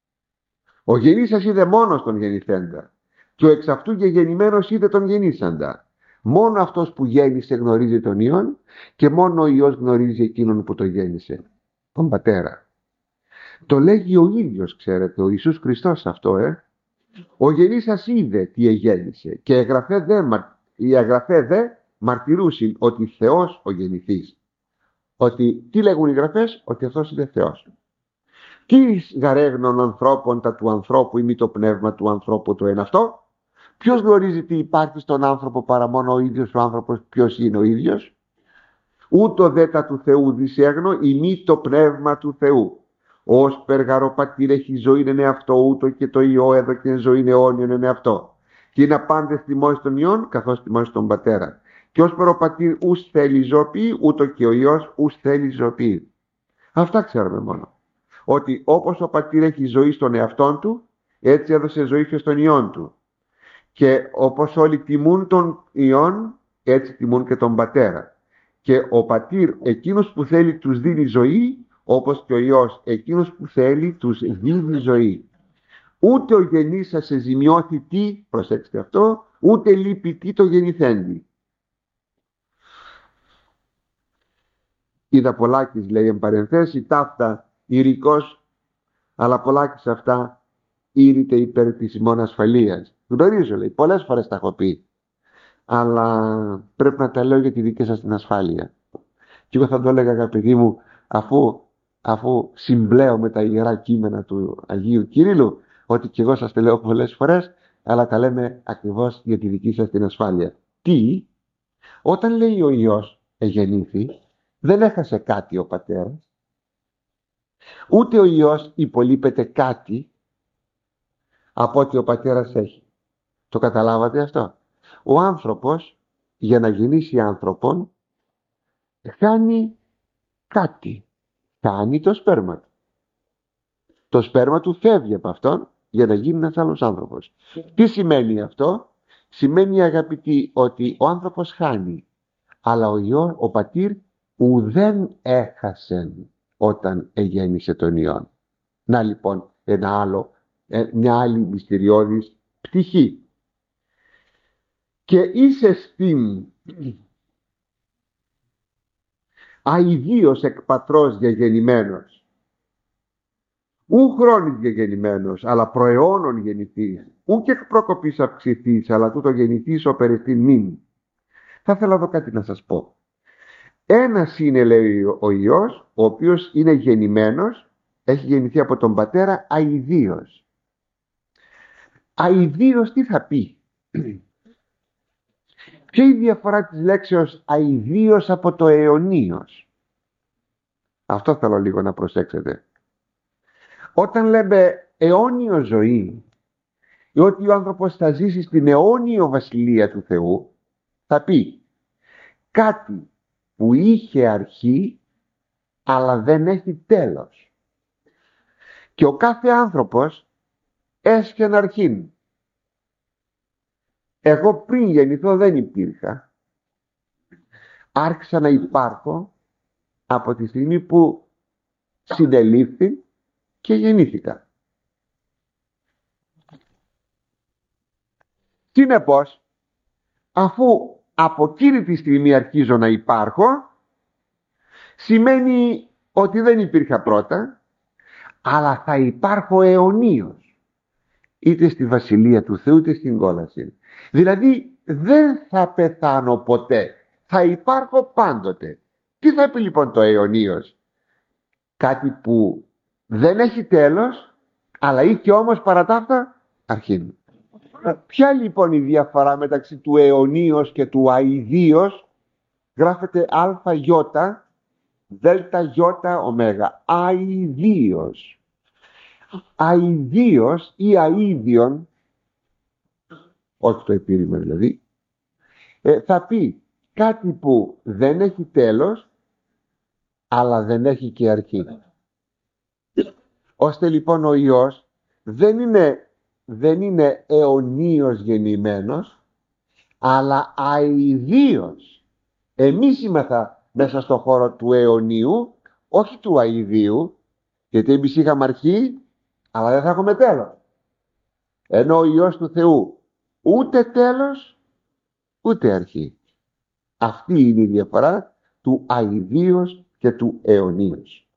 Ο γενής σας είδε μόνος τον γεννηθέντα, και ο εξ αυτού γεγεννημένος είδε τον γεννήσαντα. Μόνο αυτός που γέννησε γνωρίζει τον Υιόν, και μόνο ο Υιός γνωρίζει εκείνον που τον γέννησε, τον Πατέρα. Το λέγει ο ίδιος, ξέρετε, ο Ιησούς Χριστός αυτό, Ο γενής σας είδε τι εγέννησε, και οι εγγραφέ δε μαρτυρούσιν ότι Θεός ο γεννηθής. Ότι τι λέγουν οι γραφές? Ότι αυτός είναι Θεός. Τι γαρέγνων ανθρώπων τα του ανθρώπου, ή μη το πνεύμα του ανθρώπου το εν αυτό? Ποιος γνωρίζει τι υπάρχει στον άνθρωπο παρά μόνο ο ίδιος ο άνθρωπος? Ποιος είναι ο ίδιος? Ούτω δε τα του Θεού δισέγνω, ή μη το πνεύμα του Θεού. Ως περγαροπατήρ έχει ζωή είναι αυτό, ούτω και το Υιό έδωκεν ζωή αιώνιον είναι αυτό. Και είναι πάντες τιμώσει τον Υιόν, καθώς τιμώσει τον Πατέρα. Και ως περοπατήρ ους θέλει ζωοποιεί, ούτω και ο Υιός ους θέλει ζωοποιεί. Αυτά ξέρουμε μόνο. Ότι όπως ο πατήρ έχει ζωή στον εαυτόν του, έτσι έδωσε ζωή και στον Υιόν του. Και όπως όλοι τιμούν τον Υιόν, έτσι τιμούν και τον Πατέρα. Και ο πατήρ εκείνος που θέλει τους δίνει ζωή, όπως και ο Υιός εκείνος που θέλει τους δίνει ζωή. Ούτε ο γενής σας σε ζημιώθει τι, προσέξτε αυτό, ούτε λείπει τι το γεννηθέντη. Είδα Πολάκης, λέει εν παρενθέσει, ταύτα ηρικός, αλλά Πολάκης αυτά ήρυτε υπέρ της ημών ασφαλείας. Γνωρίζω, λέει, πολλές φορές τα έχω πει, αλλά πρέπει να τα λέω για τη δική σας την ασφάλεια. Και εγώ θα το έλεγα, αγαπητοί μου, αφού συμπλέω με τα ιερά κείμενα του Αγίου Κυρίλλου, ότι και εγώ σας τα λέω πολλές φορές, αλλά τα λέμε ακριβώς για τη δική σας την ασφάλεια. Τι? Όταν λέει ο Υιός εγεννήθη, δεν έχασε κάτι ο Πατέρας, ούτε ο Υιός υπολείπεται κάτι από ό,τι ο Πατέρας έχει. Το καταλάβατε αυτό? Ο άνθρωπος, για να γεννήσει άνθρωπον, χάνει κάτι. Χάνει το σπέρμα του. Το σπέρμα του φεύγει από αυτόν για να γίνει ένας άλλος άνθρωπος. Τι σημαίνει αυτό? Σημαίνει, αγαπητοί, ότι ο άνθρωπος χάνει, αλλά ο πατήρ ουδέν έχασε όταν εγέννησε τον Υιόν. Να λοιπόν μια άλλη μυστηριώδης πτυχή. Και είσαι στην αηδίος εκ πατρός διαγεννημένος, ου χρόνης διαγεννημένος, αλλά προαιώνων γεννηθείς, ου και εκ προκοπής αυξηθείς, αλλά τούτο γεννηθείς ο περιστήν μην. Θα ήθελα εδώ κάτι να σας πω. Ένας είναι, λέει ο Υιός, ο οποίος είναι γεννημένος, έχει γεννηθεί από τον Πατέρα αηδίος. Αηδίος τι θα πει? Ποια είναι η διαφορά της λέξεως αηδίος από το αιωνίος? Αυτό θέλω λίγο να προσέξετε. Όταν λέμε αιώνιο ζωή, ή ότι ο άνθρωπος θα ζήσει στην αιώνιο βασιλεία του Θεού, θα πει κάτι που είχε αρχή αλλά δεν έχει τέλος. Και ο κάθε άνθρωπος έσχεν αρχήν. Εγώ πριν γεννηθώ δεν υπήρχα. Άρχισα να υπάρχω από τη στιγμή που συνελήφθη και γεννήθηκα. Συνεπώς, αφού από εκείνη τη στιγμή αρχίζω να υπάρχω, σημαίνει ότι δεν υπήρχα πρώτα, αλλά θα υπάρχω αιωνίως. είτε στη Βασιλεία του Θεού είτε στην κόλαση. Δηλαδή δεν θα πεθάνω ποτέ, θα υπάρχω πάντοτε. Τι θα πει λοιπόν το αιωνίος? Κάτι που δεν έχει τέλος, αλλά είχε όμως παρά τα αυτά αρχήν. Ποια λοιπόν η διαφορά μεταξύ του αιωνίος και του αηδίος? Γράφεται ΑΙ ΔΙ ω. Αηδίος. Αηδίος ή αΐδιον, όχι το επίρρημα δηλαδή, θα πει κάτι που δεν έχει τέλος αλλά δεν έχει και αρχή. Ώστε λοιπόν ο Υιός δεν είναι αιωνίως γεννημένος, αλλά αηδίως. Εμείς είμεθα μέσα στο χώρο του αιωνίου, όχι του αηδίου, γιατί εμείς είχαμε αρχή αλλά δεν θα έχουμε τέλος. Ενώ ο Υιός του Θεού ούτε τέλος ούτε αρχή. Αυτή είναι η διαφορά του αηδίως και του αιωνίως.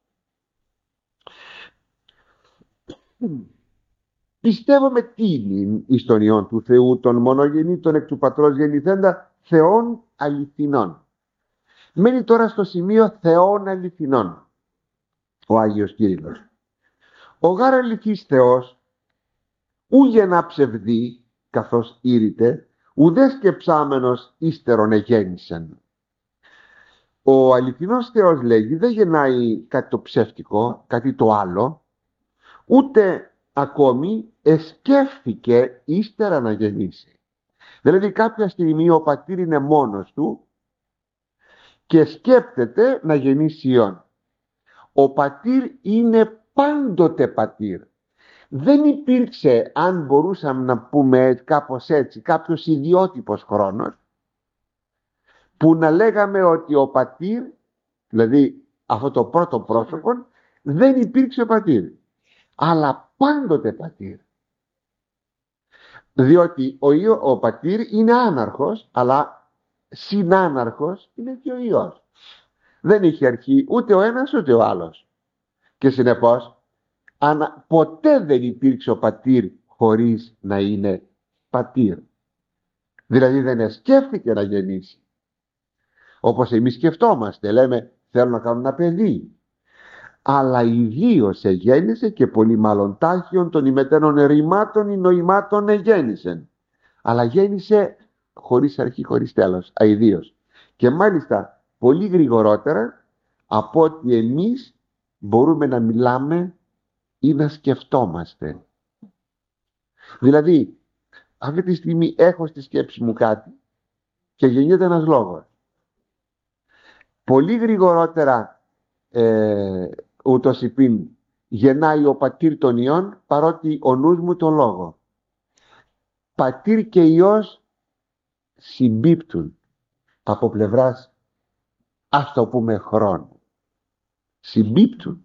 Πιστεύουμε τι είναι εις τον Υιόν του Θεού, τον μονογεννήτων εκ του Πατρός γεννηθέντα, Θεών αληθινών. Μένει τώρα στο σημείο Θεών αληθινών ο Άγιος Κύριλλος. Ο γάρ αληθής Θεός ου γεννά ψευδή, καθώς ήρυτε, ουδέ σκεψάμενος ύστερον εγέννησεν. Ο αληθινός Θεός, λέγει, δεν γεννάει κάτι το ψεύτικο, κάτι το άλλο, ούτε ακόμη εσκέφθηκε ύστερα να γεννήσει. Δηλαδή κάποια στιγμή ο πατήρ είναι μόνος του και σκέπτεται να γεννήσει Υιόν. Ο πατήρ είναι πάντοτε πατήρ. Δεν υπήρξε, αν μπορούσαμε να πούμε κάπως έτσι, κάποιος ιδιότυπος χρόνος που να λέγαμε ότι ο πατήρ, δηλαδή αυτό το πρώτο πρόσωπο, δεν υπήρξε ο πατήρ, αλλά πάντοτε πατήρ. Διότι ο πατήρ είναι άναρχος, αλλά συνάναρχος είναι και ο Υιός. Δεν είχε αρχή ούτε ο ένας ούτε ο άλλος. Και συνεπώς ποτέ δεν υπήρξε ο πατήρ χωρίς να είναι πατήρ. Δηλαδή δεν σκέφτηκε να γεννήσει. Όπως εμείς σκεφτόμαστε, λέμε θέλω να κάνω ένα παιδί. Αλλά ιδίως εγέννησε και πολύ μάλλον τάχιον των ημετέρων ερημάτων ή νοημάτων εγέννησεν. Αλλά γέννησε χωρίς αρχή, χωρίς τέλος, αηδίως. Και μάλιστα πολύ γρηγορότερα από ότι εμείς μπορούμε να μιλάμε ή να σκεφτόμαστε. Δηλαδή αυτή τη στιγμή έχω στη σκέψη μου κάτι και γεννιέται ένας λόγος. Πολύ γρηγορότερα ούτως υπήν γεννάει ο πατήρ των Υιών, παρότι ο νους μου τον λόγο. Πατήρ και Υιός συμπίπτουν από πλευράς, ας το πούμε, χρόνου. Συμπίπτουν.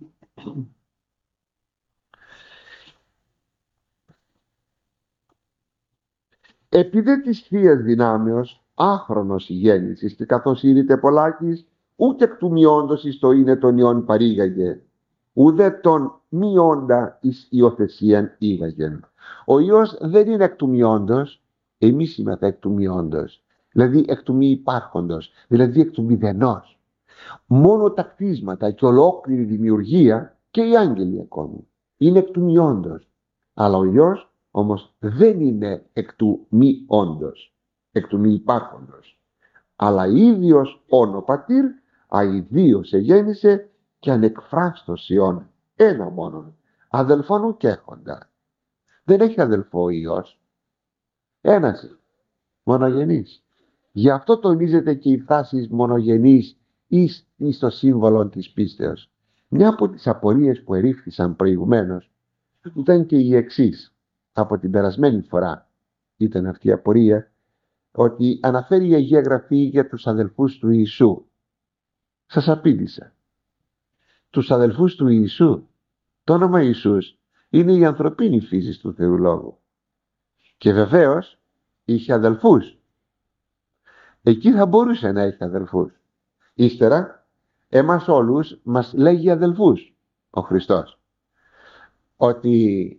Επειδή της Θείας δυνάμεως άχρονος η γέννησης και καθώς ήρυτε πολλάκις, ούτε εκ του μειόντος εις το είναι των Υιών παρήγαγε, ουδέ τον μειόντα εις υιοθεσίαν ήγαγεν. Ο Υιός δεν είναι εκ του μειόντος, εμείς είμαστε εκ του μειόντος, δηλαδή εκ του μη υπάρχοντος, δηλαδή εκ του μηδενός. Μόνο τα κτίσματα και ολόκληρη δημιουργία και οι άγγελοι ακόμη είναι εκ του μειόντος. Αλλά ο Υιός όμως δεν είναι εκ του μη όντος, εκ του μη υπάρχοντος. Αλλά ίδιος όν ο πατήρ, αηδίως εγέννησε και ανεκφράστος Υιόν, ένα μόνον, αδελφόν και έχοντα. Δεν έχει αδελφό ο Υιός, ένας μονογενής. Γι' αυτό τονίζεται και η φράση μονογενής εις το σύμβολο της πίστεως. Μια από τις απορίες που ερήφθησαν προηγουμένως ήταν και η εξής. Από την περασμένη φορά ήταν αυτή η απορία, ότι αναφέρει η Αγία Γραφή για τους αδελφούς του Ιησού. Σας απήντησα. Τους αδελφούς του Ιησού, το όνομα Ιησούς είναι η ανθρωπίνη φύση του Θεού Λόγου. Και βεβαίως είχε αδελφούς. Εκεί θα μπορούσε να έχει αδελφούς. Ύστερα εμάς όλους μας λέγει αδελφούς ο Χριστός. Ότι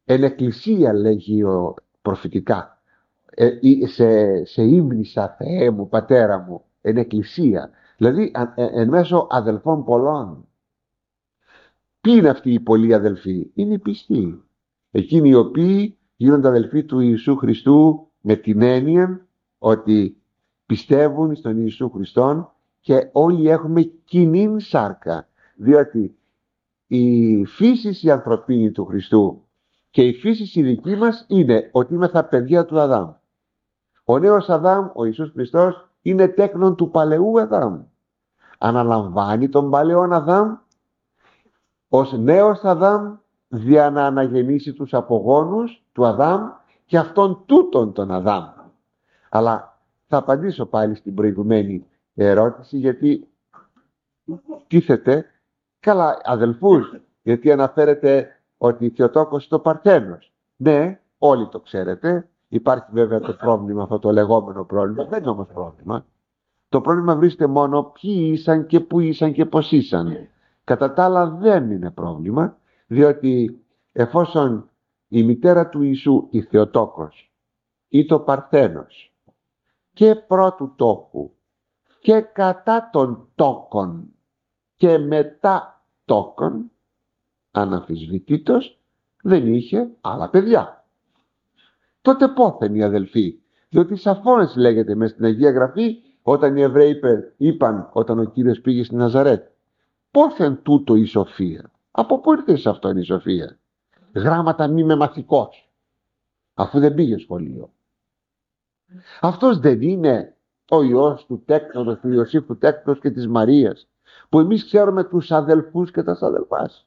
εν εκκλησία λέγει προφητικά, σε ύμνησα Θεέ μου, πατέρα μου, εν εκκλησία, δηλαδή εν μέσω αδελφών πολλών. Ποιοι είναι αυτοί οι πολλοί αδελφοί? Είναι οι πιστοί, εκείνοι οι οποίοι γίνονται αδελφοί του Ιησού Χριστού με την έννοια ότι πιστεύουν στον Ιησού Χριστόν και όλοι έχουμε κοινή σάρκα, διότι η φύση η ανθρωπίνη του Χριστού και η φύση η δική μας είναι ότι είμαστε παιδιά του Αδάμ. Ο νέος Αδάμ, ο Ιησούς Χριστός, είναι τέκνον του παλαιού Αδάμ. Αναλαμβάνει τον παλαιόν Αδάμ ως νέος Αδάμ για να αναγεννήσει τους απογόνους του Αδάμ και αυτόν τούτον τον Αδάμ. Αλλά θα απαντήσω πάλι στην προηγουμένη ερώτηση, γιατί τίθεται καλά αδελφούς, γιατί αναφέρεται ότι η Θεοτόκος είναι ο Παρθένος. Ναι, όλοι το ξέρετε. Υπάρχει βέβαια το πρόβλημα, αυτό το λεγόμενο πρόβλημα. Δεν είναι όμως πρόβλημα. Το πρόβλημα βρίσκεται μόνο ποιοι ήσαν και πού ήσαν και πώς ήσαν. Κατά τα άλλα δεν είναι πρόβλημα, διότι εφόσον η μητέρα του Ιησού, η Θεοτόκος, ή το Παρθένος, και πρώτου τόκου και κατά των τόκων και μετά τόκων, αναμφισβητήτως δεν είχε άλλα παιδιά. Τότε πόθεν οι αδελφοί? Διότι σαφώς λέγεται μες στην Αγία Γραφή, όταν οι Εβραίοι είπαν, όταν ο Κύριος πήγε στη Ναζαρέτ, πόθεν τούτο η σοφία? Από πού ήρθε σε αυτόν η σοφία? Γράμματα μη με μαθηκός, αφού δεν πήγε σχολείο. Αυτός δεν είναι ο Υιός του Τέκτονος, του Ιωσήφ του Τέκτονος και της Μαρίας, που εμείς ξέρουμε τους αδελφούς και τα αδελφάς?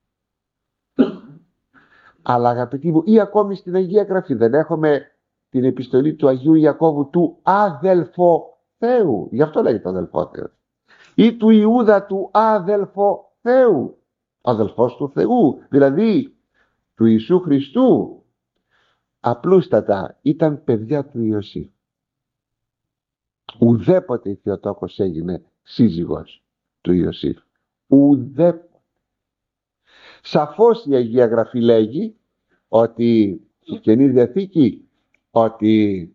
Αλλά αγαπητοί μου, ή ακόμη στην Αγία Γραφή δεν έχουμε την επιστολή του Αγίου Ιακώβου του αδελφοθέου, γι' αυτό λέγεται αδελφόθεος, ή του Ιούδα του αδελφοθέου, αδελφός του Θεού, δηλαδή του Ιησού Χριστού. Απλούστατα ήταν παιδιά του Ιωσήφ. Ουδέποτε η Θεοτόκος έγινε σύζυγος του Ιωσήφ. Ουδέποτε. Σαφώς η Αγία Γραφή λέγει ότι στη Καινή Διαθήκη ότι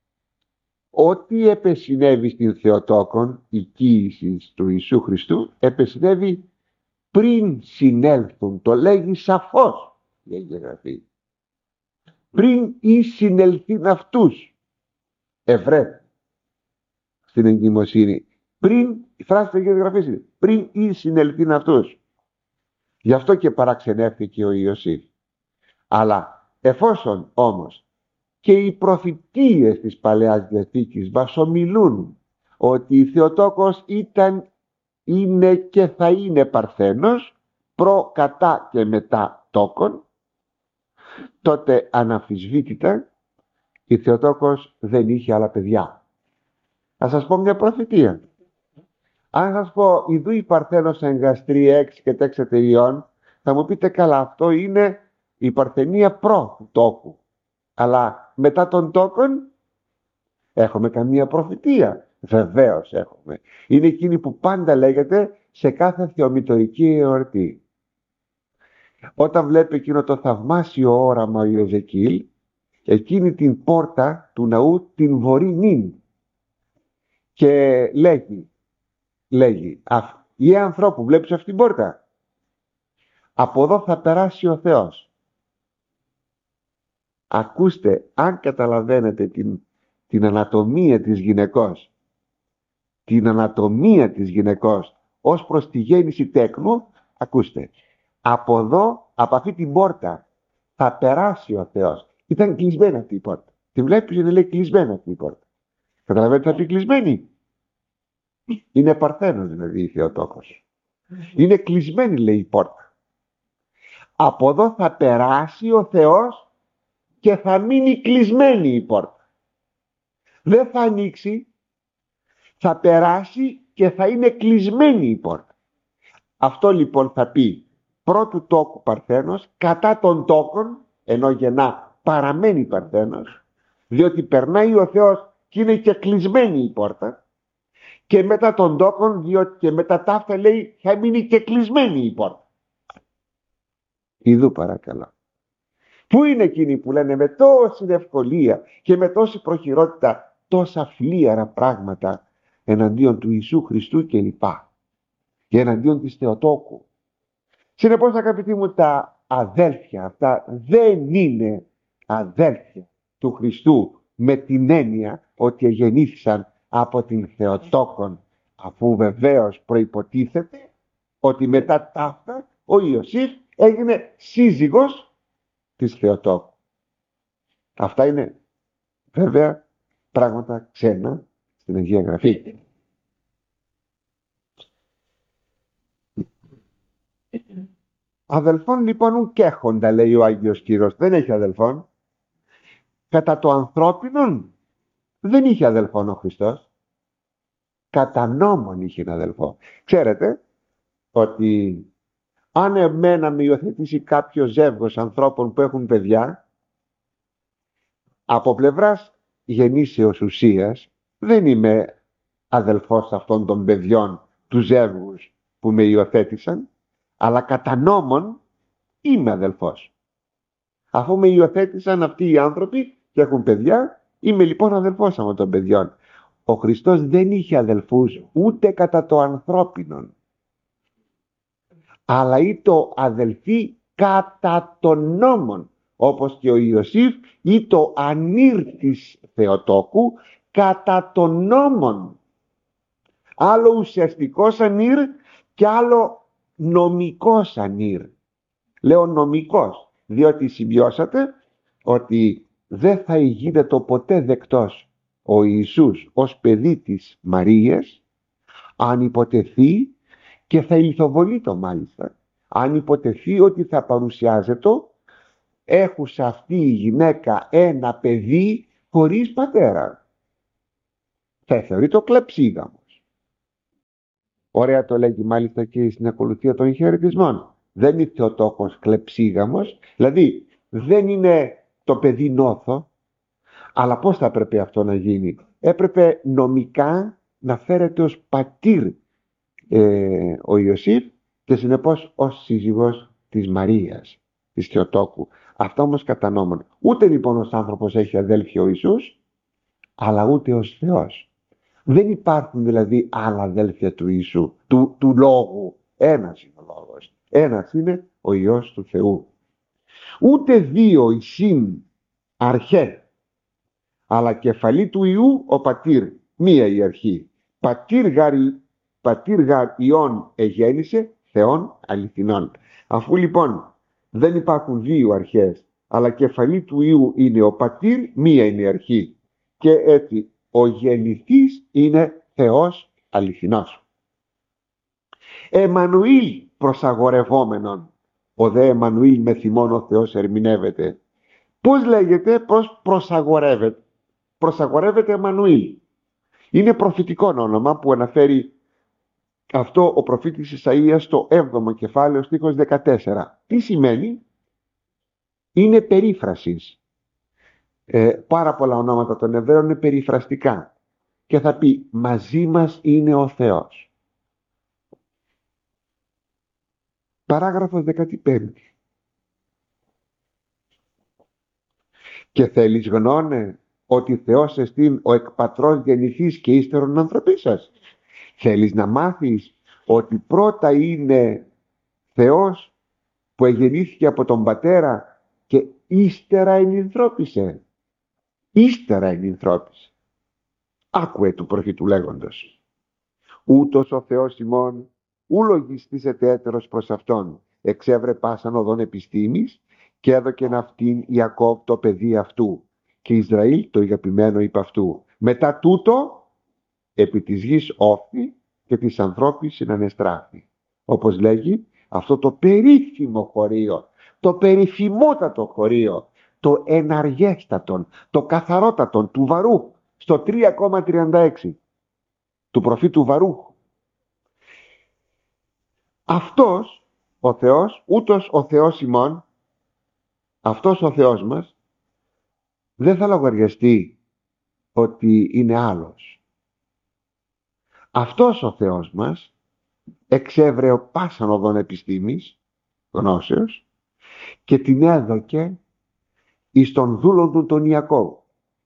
ό,τι επεσυνέβη στην Θεοτόκον, η κοίηση του Ιησού Χριστού, επεσυνέβη πριν συνέλθουν. Το λέγει σαφώς η Αγία Γραφή. Πριν ή συνελθήν αυτούς ευρέθη στην εγκυμοσύνη. Πριν, η φράση της Αγίας Γραφής είναι πριν ή συνελθήν αυτούς. Γι' αυτό και παραξενεύθηκε ο Ιωσήφ. Αλλά εφόσον όμως και οι προφητείες της Παλαιάς Διαθήκης μας ομιλούν ότι η Θεοτόκος ήταν, είναι και θα είναι Παρθένος, προ, κατά και μετά τόκον, τότε αναμφισβήτητα η Θεοτόκος δεν είχε άλλα παιδιά. Θα σας πω μια προφητεία. Αν σας πω ιδού η Παρθένος εγκαστρεί 6 και 4 εταιριών, θα μου πείτε καλά, αυτό είναι η Παρθενία προ του τόκου. Αλλά μετά των τόκων έχουμε καμία προφητεία? Βεβαίως έχουμε. Είναι εκείνη που πάντα λέγεται σε κάθε θεομητορική εορτή. Όταν βλέπει εκείνο το θαυμάσιο όραμα ο Ιεζεκίλ, εκείνη την πόρτα του ναού την βορεινήν, και λέγει «Ιε ανθρώπου, βλέπεις αυτή την πόρτα? Από εδώ θα περάσει ο Θεός». Ακούστε, αν καταλαβαίνετε την ανατομία της γυναικός, την ανατομία της γυναικός ως προς τη γέννηση τέκνου, ακούστε, από εδώ, από αυτή την πόρτα θα περάσει ο Θεός. Ήταν κλεισμένη αυτή η πόρτα. Τη βλέπεις, είναι λέει κλεισμένη αυτή η πόρτα. Καταλαβαίνετε, θα πει κλεισμένη. Είναι Παρθένος δηλαδή η Θεοτόκος. Είναι κλεισμένη λέει η πόρτα. Από εδώ θα περάσει ο Θεός και θα μείνει κλεισμένη η πόρτα. Δεν θα ανοίξει, θα περάσει και θα είναι κλεισμένη η πόρτα. Αυτό λοιπόν θα πει πρώτου τόκου Παρθένος, κατά των τόκων, ενώ γεννά παραμένει Παρθένος, διότι περνάει ο Θεός και είναι και κλεισμένη η πόρτα, και μετά των τόκων, διότι και μετά τα αυτά λέει θα μείνει και κλεισμένη η πόρτα. Ιδού παρακαλώ. Πού είναι εκείνοι που λένε με τόση ευκολία και με τόση προχειρότητα τόσα φλίαρα πράγματα εναντίον του Ιησού Χριστού κλπ. Και εναντίον της Θεοτόκου. Συνεπώς, αγαπητοί μου, τα αδέλφια αυτά δεν είναι αδέλφια του Χριστού με την έννοια ότι γεννήθησαν από την Θεοτόκον, αφού βεβαίως προϋποτίθεται ότι μετά ταύτα ο Ιωσήφ έγινε σύζυγος της Θεοτόκου. Αυτά είναι βέβαια πράγματα ξένα στην Αγία Γραφή. Αδελφών λοιπόν ουκ έχοντα, λέει ο Άγιος Κύρος, δεν έχει αδελφών. Κατά το ανθρώπινον δεν είχε αδελφόν ο Χριστός. Κατά νόμον είχε ένα αδελφό. Ξέρετε ότι αν εμένα με υιοθετήσει κάποιο ζεύγος ανθρώπων που έχουν παιδιά, από πλευράς γεννήσεως ουσίας δεν είμαι αδελφός αυτών των παιδιών του ζεύγους που με υιοθέτησαν, αλλά κατά νόμον είμαι αδελφός. Αφού με υιοθέτησαν αυτοί οι άνθρωποι και έχουν παιδιά, είμαι λοιπόν αδελφός αυτών των παιδιών. Ο Χριστός δεν είχε αδελφούς ούτε κατά το ανθρώπινον, αλλά ήτο αδελφοί κατά των νόμων, όπως και ο Ιωσήφ ήτο ανήρ της Θεοτόκου κατά των νόμων. Άλλο ουσιαστικός ανήρ και άλλο νομικός ανήρ. Λέω νομικός, διότι σημειώσατε ότι δεν θα γίνεται ποτέ δεκτός ο Ιησούς ως παιδί της Μαρίας αν υποτεθεί, και θα ηλιθοβολείτο μάλιστα, αν υποτεθεί ότι θα παρουσιάζεται έχουσα αυτή η γυναίκα ένα παιδί χωρίς πατέρα. Θα θεωρεί το κλεψίγαμος. Ωραία το λέγει μάλιστα και στην ακολουθία των χαιρετισμών. Δεν είναι Θεοτόκος κλεψίγαμος, δηλαδή δεν είναι το παιδί νόθο, αλλά πώς θα έπρεπε αυτό να γίνει? Έπρεπε νομικά να φέρεται ως πατήρ ο Ιωσήφ και συνεπώς ως σύζυγος της Μαρίας, της Θεοτόκου. Αυτά όμως κατά νόμον. Ούτε λοιπόν ως άνθρωπος έχει αδέλφια ο Ιησούς, αλλά ούτε ως Θεός. Δεν υπάρχουν δηλαδή άλλα αδέλφια του Ιησού, του Λόγου. Ένας είναι ο Λόγος. Ένας είναι ο Υιός του Θεού. Ούτε δύο εισήν αρχέ, αλλά κεφαλή του Ιού ο πατήρ. Μία η αρχή. Πατήρ γαρ Υιόν εγέννησε Θεόν αληθινών. Αφού λοιπόν δεν υπάρχουν δύο αρχές, αλλά κεφαλή του Ιού είναι ο πατήρ, μία είναι η αρχή. Και έτσι ο γεννηθής είναι Θεός αληθινός. Εμμανουήλ προσαγορευόμενον. Ο δε Εμμανουήλ με θυμόν ο Θεός ερμηνεύεται. Πώς λέγεται, πώς προσαγορεύεται? Προσαγορεύεται Εμμανουήλ. Είναι προφητικό όνομα που αναφέρει αυτό ο προφήτης Ισαΐας στο 7ο κεφάλαιο στίχος 14. Τι σημαίνει? Είναι περίφρασης. Πάρα πολλά ονόματα των Εβραίων είναι περιφραστικά και θα πει μαζί μας είναι ο Θεός. Παράγραφος 15. Και θέλεις γνώνε ότι Θεός εστίν ο εκπατρός γεννηθής και ύστερον ανθρωπίσας? Θέλεις να μάθεις ότι πρώτα είναι Θεός που εγεννήθηκε από τον Πατέρα και ύστερα ενυνθρώπισε? Ύστερα ενυνθρώπισε. Άκουε του προφήτου λέγοντος. Ούτως ο Θεός ημών ου λογιστήσεται έτερος προς αυτόν, εξέβρε πάσαν οδόν επιστήμης και έδωκεν αυτήν Ιακώβ το παιδί αυτού και Ισραήλ το αγαπημένο υπ' αυτού. Μετά τούτο επί της γης όφθη και της ανθρώπης συνανεστράφη. Όπως λέγει αυτό το περίφημο χωρίο, το περιφημότατο χωρίο, το εναργέστατον, το καθαρότατον του Βαρούχ στο 3,36 του προφήτου Βαρούχ. Αυτός ο Θεός, ούτως ο Θεός ημών, αυτός ο Θεός μας δεν θα λογαριαστεί ότι είναι άλλος. Αυτός ο Θεός μας εξέβρε πάσαν οδόν επιστήμης, γνώσεως, και την έδωκε εις τον δούλον του τον Ιακώβ.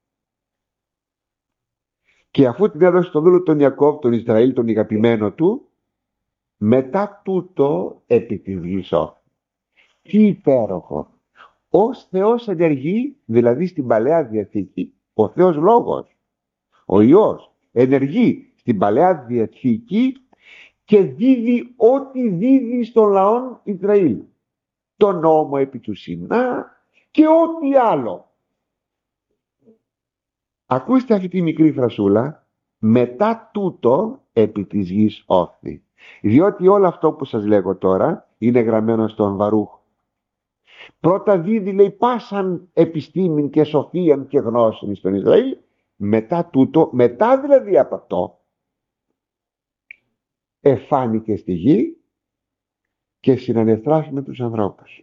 Και αφού την έδωσε στον δούλο τον Ιακώβ, τον Ισραήλ, τον αγαπημένο του, μετά τούτο επί της γης όφη. Τι υπέροχο! Ως Θεός ενεργεί, δηλαδή στην Παλαιά Διαθήκη, ο Θεός Λόγος, ο Υιός, ενεργεί στην Παλαιά Διαθήκη και δίδει ό,τι δίδει στον λαό Ισραήλ. Το νόμο επί του Σινά και ό,τι άλλο. Ακούστε αυτή τη μικρή φρασούλα, μετά τούτο επί της γης όφθη. Διότι όλο αυτό που σας λέγω τώρα είναι γραμμένο στον Βαρούχ. Πρώτα δίδει, λέει, πάσαν επιστήμην και σοφίαν και γνώσιν στον Ισραήλ. Μετά τούτο, μετά δηλαδή από αυτό, εφάνηκε στη γη και συνανεστράφη με τους ανθρώπους.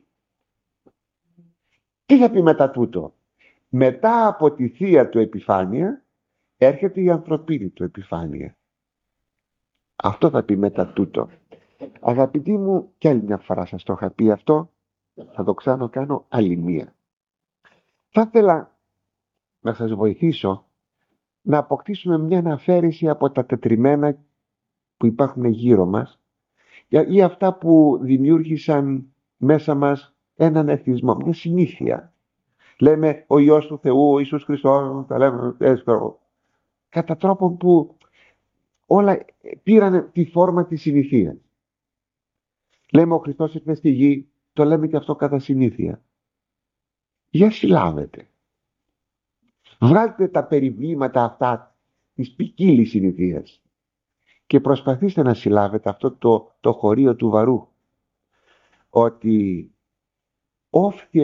Τι θα πει μετά τούτο? Μετά από τη θεία του επιφάνεια έρχεται η ανθρωπίνη του επιφάνεια. Αυτό θα πει μετά τούτο. Αγαπητοί μου, κι άλλη μια φορά σας το είχα πει αυτό, θα το κάνω άλλη μία. Θα ήθελα να σας βοηθήσω να αποκτήσουμε μια αναφέρηση από τα τετριμένα που υπάρχουν γύρω μας ή αυτά που δημιούργησαν μέσα μας έναν εθισμό, μια συνήθεια. Λέμε ο Υιός του Θεού, ο Ιησούς Χριστός, τα λέμε κατά τρόπον που όλα πήραν τη φόρμα της συνηθίας. Λέμε ο Χριστός ήρθε στη γη, το λέμε και αυτό κατά συνήθεια. Για συλλάβετε. Βγάλτε τα περιβλήματα αυτά της ποικίλης συνηθίας και προσπαθήστε να συλλάβετε αυτό το χωρίο του Βαρού, ότι όφθη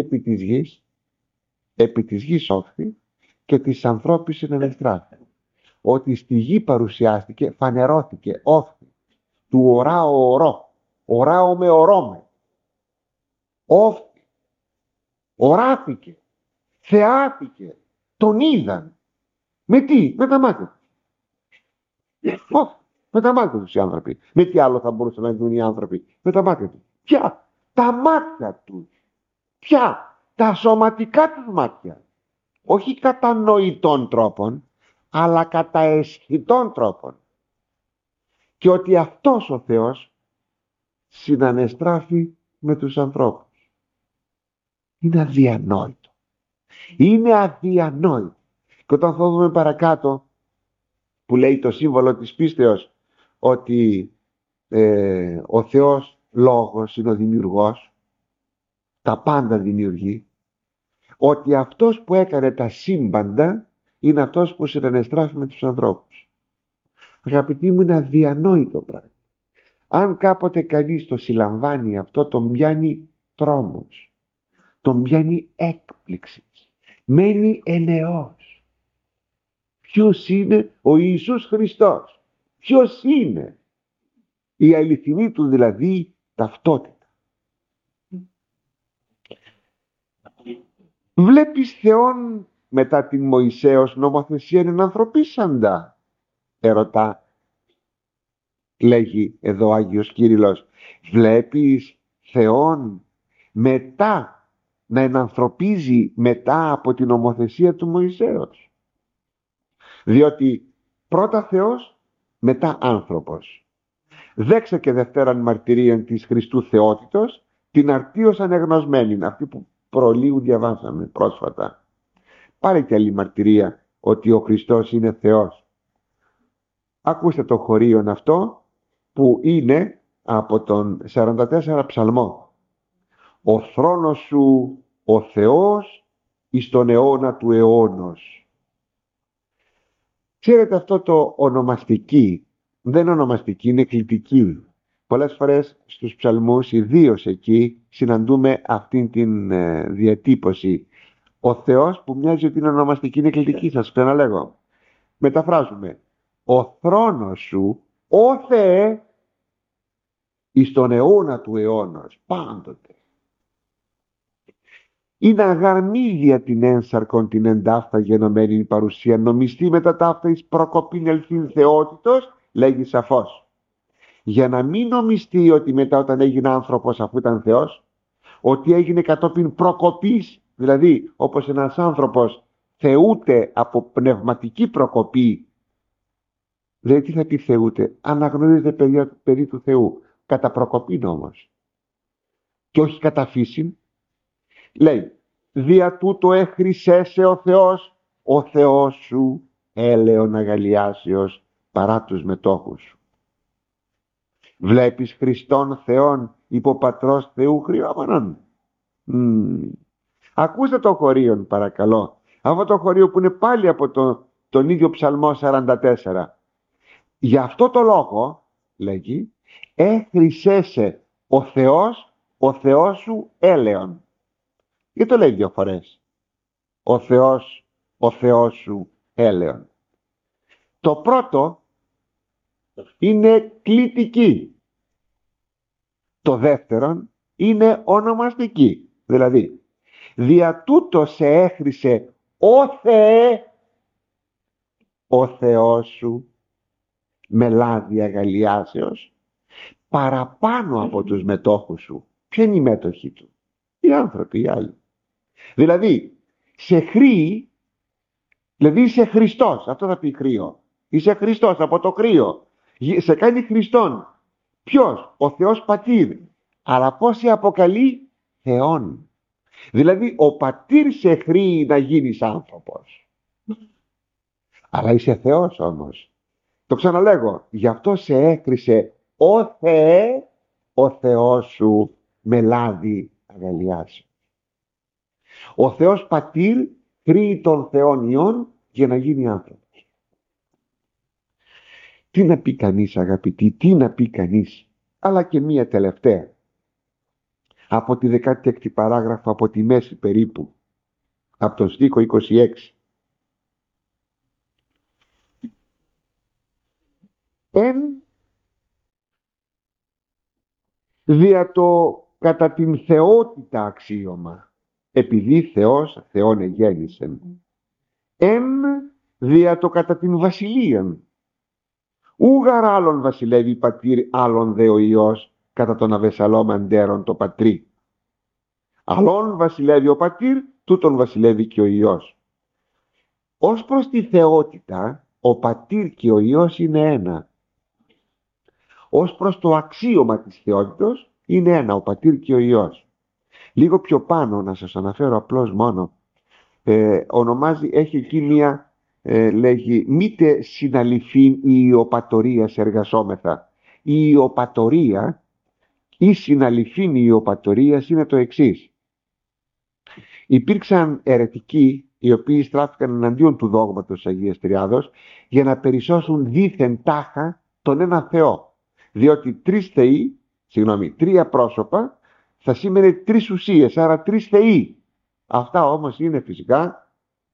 επί της γης όφθη και της ανθρώπης συνενεστράφη. Ότι στη γη παρουσιάστηκε, φανερώθηκε, όφθη, του οράω ορό, οράω με ορώμε, όφθη, οράθηκε, θεάθηκε, τον είδαν. Με τι? Με τα μάτια τους. Με τα μάτια τους οι άνθρωποι. Με τι άλλο θα μπορούσαν να δουν οι άνθρωποι? Με τα μάτια τους. Ποια? Τα μάτια τους. Ποια? Τα σωματικά τους μάτια. Όχι κατά νοητών τρόπων, αλλά κατά αισθητών τρόπων. Και ότι αυτός ο Θεός συνανεστράφει με τους ανθρώπους. Είναι αδιανόητο. Είναι αδιανόητο. Και όταν θα δούμε παρακάτω που λέει το σύμβολο της πίστεως ότι ο Θεός Λόγος είναι ο δημιουργός, τα πάντα δημιουργεί, ότι αυτός που έκανε τα σύμπαντα είναι αυτός που συνανεστράφει με τους ανθρώπους. Αγαπητοί μου, είναι αδιανόητο πράγμα. Αν κάποτε κανείς το συλλαμβάνει αυτό, τον πιάνει τρόμος, τον πιάνει έκπληξη, μένει ελεός. Ποιος είναι ο Ιησούς Χριστός? Ποιος είναι? Η αληθινή του δηλαδή ταυτότητα. Βλέπεις Θεόν μετά την Μωυσέως νομοθεσία είναι ανθρωπίσαντα? Ερωτά, λέγει εδώ ο Άγιος Κύριλλος. Βλέπεις Θεόν μετά να ενανθρωπίζει μετά από την νομοθεσία του Μωυσέως? Διότι πρώτα Θεός, μετά άνθρωπος. Δέξα και δευτέραν μαρτυρίαν της Χριστού Θεότητος, την αρτίως ανεγνωσμένη, αυτή που προλίγου διαβάσαμε πρόσφατα. Πάρε και άλλη μαρτυρία ότι ο Χριστός είναι Θεός. Ακούστε το χωρίον αυτό που είναι από τον 44 ψαλμό. Ο θρόνος σου ο Θεός εις τον αιώνα του αιώνος. Ξέρετε, αυτό το ονομαστική δεν είναι ονομαστική, είναι κλητική. Πολλές φορές στους ψαλμούς, ιδίως εκεί, συναντούμε αυτήν την διατύπωση. Ο Θεός που μοιάζει ότι είναι ονομαστική είναι κλητική, σας ξαναλέγω. Μεταφράζουμε. Ο θρόνος σου, ο Θεέ, εις τον αιώνα του αιώνος, πάντοτε. Είναι αγαρμίδια την ένσαρκον την εντάφτα γενομένη παρουσία, νομιστή μετά ταύτα εις προκοπήν ελθύν θεότητος, λέγει σαφώς. Για να μην νομιστεί ότι μετά όταν έγινε άνθρωπος αφού ήταν Θεός, ότι έγινε κατόπιν προκοπής Δηλαδή, όπως ένας άνθρωπος θεούται από πνευματική προκοπή, δηλαδή τι θα πει θεούται? Αναγνωρίζεται παιδί του Θεού, κατά προκοπήν όμως, και όχι κατά φύση. Λέει, δια τούτο έχρισέσαι ο Θεός σου έλεον αγαλιάσεως παρά τους μετόχους σου. Βλέπεις Χριστόν Θεόν υποπατρός Θεού χρειόμενον. Ακούστε το χωρίον παρακαλώ. Αυτό το χωρίο που είναι πάλι από τον ίδιο ψαλμό 44. Γι' αυτό το λόγο λέγει, έχρισέσαι ο Θεός σου έλεον. Γιατί το λέει δύο φορές? Ο Θεός σου έλεον. Το πρώτο είναι κλητική. Το δεύτερον είναι ονομαστική. Δηλαδή, δια τούτο σε έχρισε ο Θεέ, ο Θεός σου με λάδι αγαλιάσεως παραπάνω από τους μετόχους σου. Ποιοι είναι οι μέτοχοι του? Οι άνθρωποι, οι άλλοι. Δηλαδή, σε χρήει, δηλαδή είσαι Χριστός. Αυτό θα πει κρύο. Είσαι Χριστός από το κρύο. Σε κάνει Χριστόν. Ποιος? Ο Θεός Πατήρ. Αλλά πώς σε αποκαλεί? Θεόν. Δηλαδή ο Πατήρ σε χρήει να γίνεις άνθρωπος. Αλλά είσαι Θεός όμως. Το ξαναλέγω. Γι' αυτό σε έκρισε ο Θεέ, ο Θεός σου με λάδι αγαλιάσεως. Ο Θεός Πατήρ χρήει τον Θεόν Υιόν για να γίνει άνθρωπος. Τι να πει κανείς αγαπητοί, τι να πει κανείς? Αλλά και μία τελευταία. Από τη 16η παράγραφο, από τη μέση περίπου, από τον στίχο 26. Εν δια το κατά την θεότητα αξίωμα, επειδή Θεός Θεόν εγέννησεν. Εν δια το κατά την βασιλείαν, ούγαρ άλλον βασιλεύει πατήρ, άλλον δε ο Υιός κατά τον Αβεσσαλόμ αντέρον το πατρί. Άλλον βασιλεύει ο πατήρ, τούτον βασιλεύει και ο Υιός. Ως προς τη θεότητα, ο πατήρ και ο Υιός είναι ένα. Ως προς το αξίωμα της θεότητος, είναι ένα, ο πατήρ και ο Υιός. Λίγο πιο πάνω, να σας αναφέρω απλώς μόνο, ονομάζει, έχει εκεί μία, λέγει, μήτε συναλυφήν η ιοπατορίας εργασόμεθα. Η ιοπατορία ή συναλυφήν η ιοπατορίας είναι το εξής. Υπήρξαν αιρετικοί οι οποίοι στράφηκαν εναντίον του δόγματος της Αγίας Τριάδος για να περισσώσουν δήθεν τάχα τον ένα Θεό. Διότι τρία πρόσωπα θα σήμαινε τρεις ουσίες, άρα τρεις θεοί. Αυτά όμως είναι φυσικά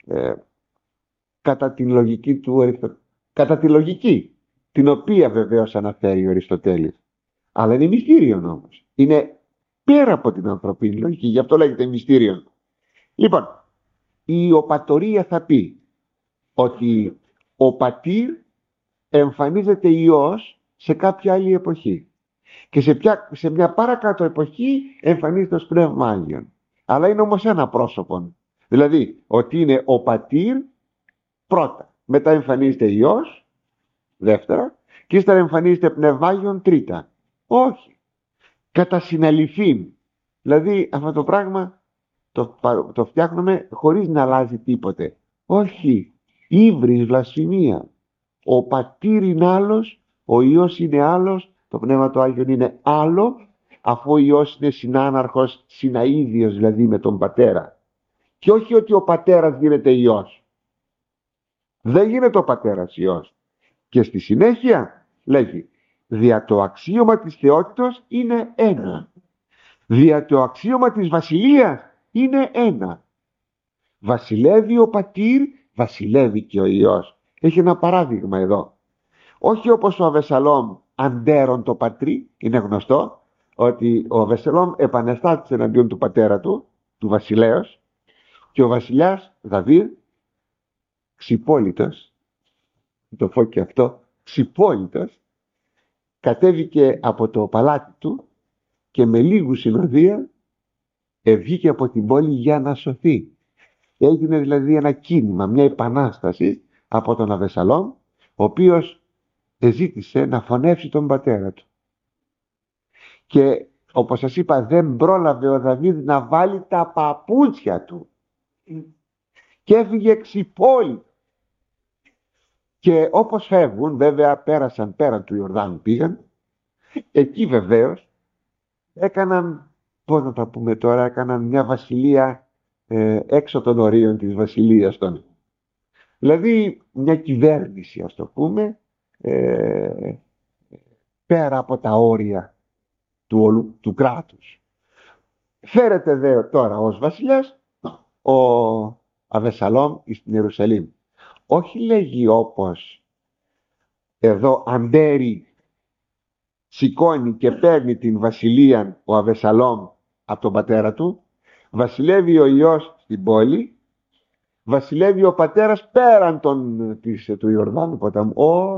κατά τη λογική κατά τη λογική, την οποία βεβαίως αναφέρει ο Αριστοτέλης. Αλλά είναι μυστήριον όμως. Είναι πέρα από την ανθρωπίνη λογική, γι' αυτό λέγεται μυστήριον. Λοιπόν, η ιοπατορία θα πει ότι ο πατήρ εμφανίζεται Υιός σε κάποια άλλη εποχή και σε μια παρακάτω εποχή εμφανίζεται ως Πνεύμα Άγιον. Αλλά είναι όμως ένα πρόσωπο. Δηλαδή ότι είναι ο πατήρ πρώτα, μετά εμφανίζεται Υιός δεύτερα και ύστερα εμφανίζεται Πνεύμα Άγιον τρίτα. Όχι. Κατά συναλυφήν. Δηλαδή αυτό το πράγμα το φτιάχνουμε χωρίς να αλλάζει τίποτε. Όχι. Ύβρις, βλασφημία. Ο πατήρ είναι άλλος, ο Υιός είναι άλλος, το Πνεύμα του Άγιον είναι άλλο, αφού ο Υιός είναι συνάναρχος, συναίδιος δηλαδή με τον πατέρα. Και όχι ότι ο πατέρας γίνεται Υιός. Δεν γίνεται ο πατέρας Υιός. Και στη συνέχεια λέγει, δια το αξίωμα της θεότητος είναι ένα. Δια το αξίωμα της βασιλείας είναι ένα. Βασιλεύει ο πατήρ, βασιλεύει και ο Υιός. Έχει ένα παράδειγμα εδώ. Όχι όπως ο Αβεσσαλόμ αντέρον το πατρί, είναι γνωστό ότι ο Αβεσσαλόμ επανεστάτησε εναντίον του πατέρα του, του βασιλέως, και ο βασιλιάς Δαβίδ, ξυπόλυτος, το πω και αυτό, ξυπόλυτος, κατέβηκε από το παλάτι του και με λίγου συνοδεία βγήκε από την πόλη για να σωθεί. Έγινε δηλαδή ένα κίνημα, μια επανάσταση από τον Αβεσσαλόμ, ο οποίος ζήτησε να φωνεύσει τον πατέρα του. Και όπως σας είπα, δεν πρόλαβε ο Δαβίδ να βάλει τα παπούτσια του και έφυγε ξυπόλυτο. Και όπως φεύγουν, βέβαια πέρασαν πέραν του Ιορδάνου, πήγαν εκεί, βεβαίως έκαναν, πώς να τα πούμε τώρα, έκαναν μια βασιλεία έξω των ορίων της βασιλείας των. Δηλαδή μια κυβέρνηση, ας το πούμε, πέρα από τα όρια του κράτους. Φέρεται δε τώρα ως βασιλιάς ο Αβεσσαλόμ στην Ιερουσαλήμ. Όχι λέγει όπως εδώ αντέρει, σηκώνει και παίρνει την βασιλεία ο Αβεσσαλόμ από τον πατέρα του. Βασιλεύει ο Υιός στην πόλη, βασιλεύει ο πατέρας πέραν του Ιορδάνου ποταμού.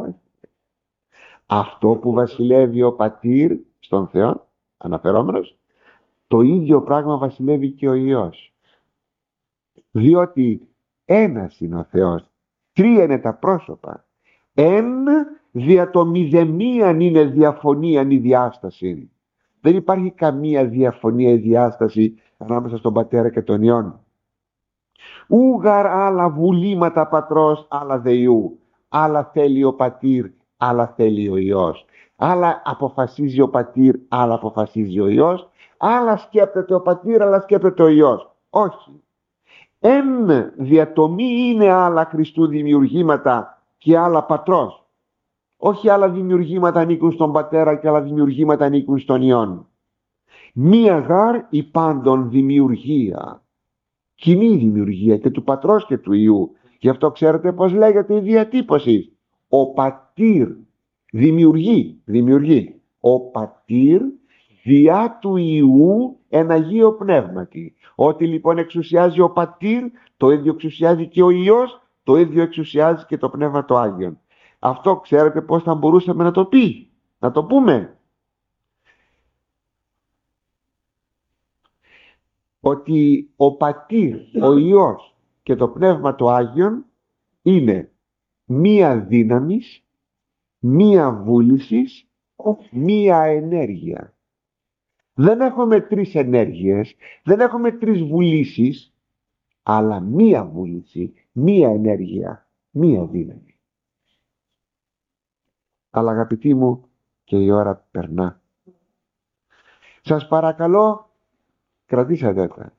Αυτό που βασιλεύει ο πατήρ στον Θεό, αναφερόμενος, το ίδιο πράγμα βασιλεύει και ο Υιός. Διότι ένας είναι ο Θεός, τρία είναι τα πρόσωπα. Δια το μηδεμίαν είναι διαφωνίαν η διάσταση. Δεν υπάρχει καμία διαφωνία ή διάσταση ανάμεσα στον πατέρα και τον Υιόν. Ούγαρ άλλα βουλήματα πατρός, άλλα δεϊού. Άλλα θέλει ο πατήρ, άλλα θέλει ο Υιός. Άλλα αποφασίζει ο πατήρ, άλλα αποφασίζει ο Υιός. Άλλα σκέπτεται ο πατήρ, άλλα σκέπτεται ο Υιός. Όχι. Διατομή είναι άλλα Χριστού δημιουργήματα και άλλα πατρός. Όχι άλλα δημιουργήματα ανήκουν στον πατέρα και άλλα δημιουργήματα ανήκουν στον Υιόν. Μία γάρ η πάντων δημιουργία. Κοινή δημιουργία και του πατρός και του Υιού. Γι' αυτό ξέρετε πως λέγεται η διατύπωση. Ο πατήρ δημιουργεί. Ο πατήρ διά του Υιού εν Αγίο Πνεύματι. Ό,τι λοιπόν εξουσιάζει ο πατήρ, το ίδιο εξουσιάζει και ο Υιός, το ίδιο εξουσιάζει και το Πνεύμα το Άγιον. Αυτό ξέρετε πώς θα μπορούσαμε να το πούμε. Ότι ο πατήρ, ο Υιός και το Πνεύμα το Άγιον είναι μία δύναμης, μία βούλησης, μία ενέργεια. Δεν έχουμε τρεις ενέργειες, δεν έχουμε τρεις βουλήσεις, αλλά μία βούληση, μία ενέργεια, μία δύναμη. Αλλά αγαπητοί μου, και η ώρα περνά. Σας παρακαλώ, κρατήσατε τα.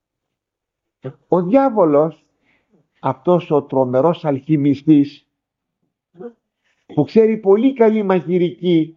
Ο διάβολος, αυτός ο τρομερός αλχημιστής, που ξέρει πολύ καλή μαγειρική,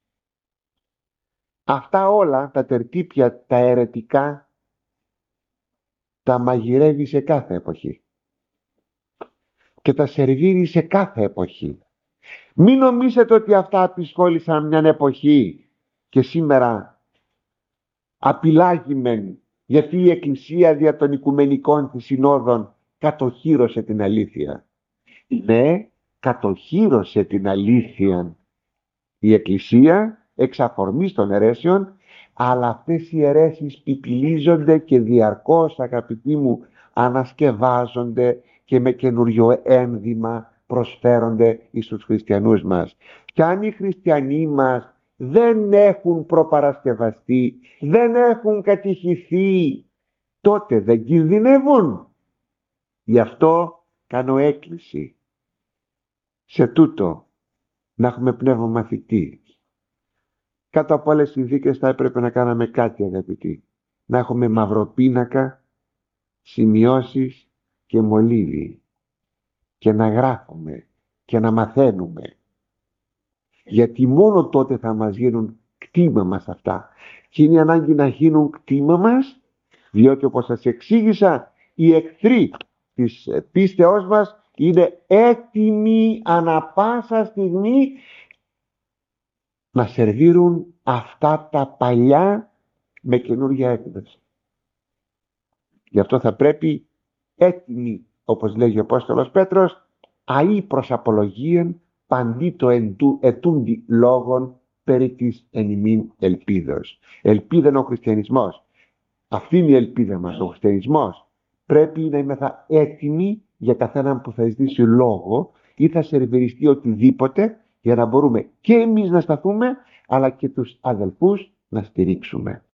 αυτά όλα τα τερτύπια, τα αιρετικά, τα μαγειρεύει σε κάθε εποχή και τα σερβίρει σε κάθε εποχή. Μην νομίζετε ότι αυτά απεισχόλησαν μια εποχή και σήμερα απειλάγημεν, γιατί η Εκκλησία δια των οικουμενικών της συνόδων κατοχύρωσε την αλήθεια. Ναι, κατοχύρωσε την αλήθεια η Εκκλησία εξ αφορμής των αιρέσεων, αλλά αυτές οι αιρέσεις πιπιλίζονται και διαρκώς, αγαπητοί μου, ανασκευάζονται και με καινούριο ένδυμα προσφέρονται εις τους χριστιανούς μας. Και αν οι χριστιανοί μας δεν έχουν προπαρασκευαστεί, δεν έχουν κατηχηθεί, τότε δεν κινδυνεύουν. Γι' αυτό κάνω έκκληση σε τούτο, να έχουμε πνεύμα μαθητή. Κάτω από άλλες συνθήκες θα έπρεπε να κάναμε κάτι, αγαπητοί. Να έχουμε μαυροπίνακα, σημειώσεις και μολύβι και να γράφουμε και να μαθαίνουμε. Γιατί μόνο τότε θα μας γίνουν κτήμα μας αυτά. Και είναι ανάγκη να γίνουν κτήμα μας, διότι όπως σας εξήγησα, οι εχθροί της πίστεώς μας είναι έτοιμοι ανα πάσα στιγμή να σερβίρουν αυτά τα παλιά με καινούργια έκδοση. Γι' αυτό θα πρέπει έτοιμοι, όπως λέγει ο Απόστολος Πέτρος, αεί προς απολογίαν παντί το ετούντι λόγων περί της εν ημίν ελπίδος. Ελπίδα είναι ο χριστιανισμός. Αυτή είναι η ελπίδα μας. Ο χριστιανισμός πρέπει να είμαστε έτοιμοι για καθέναν που θα ζητήσει λόγο ή θα σερβιριστεί οτιδήποτε, για να μπορούμε και εμείς να σταθούμε, αλλά και τους αδελφούς να στηρίξουμε.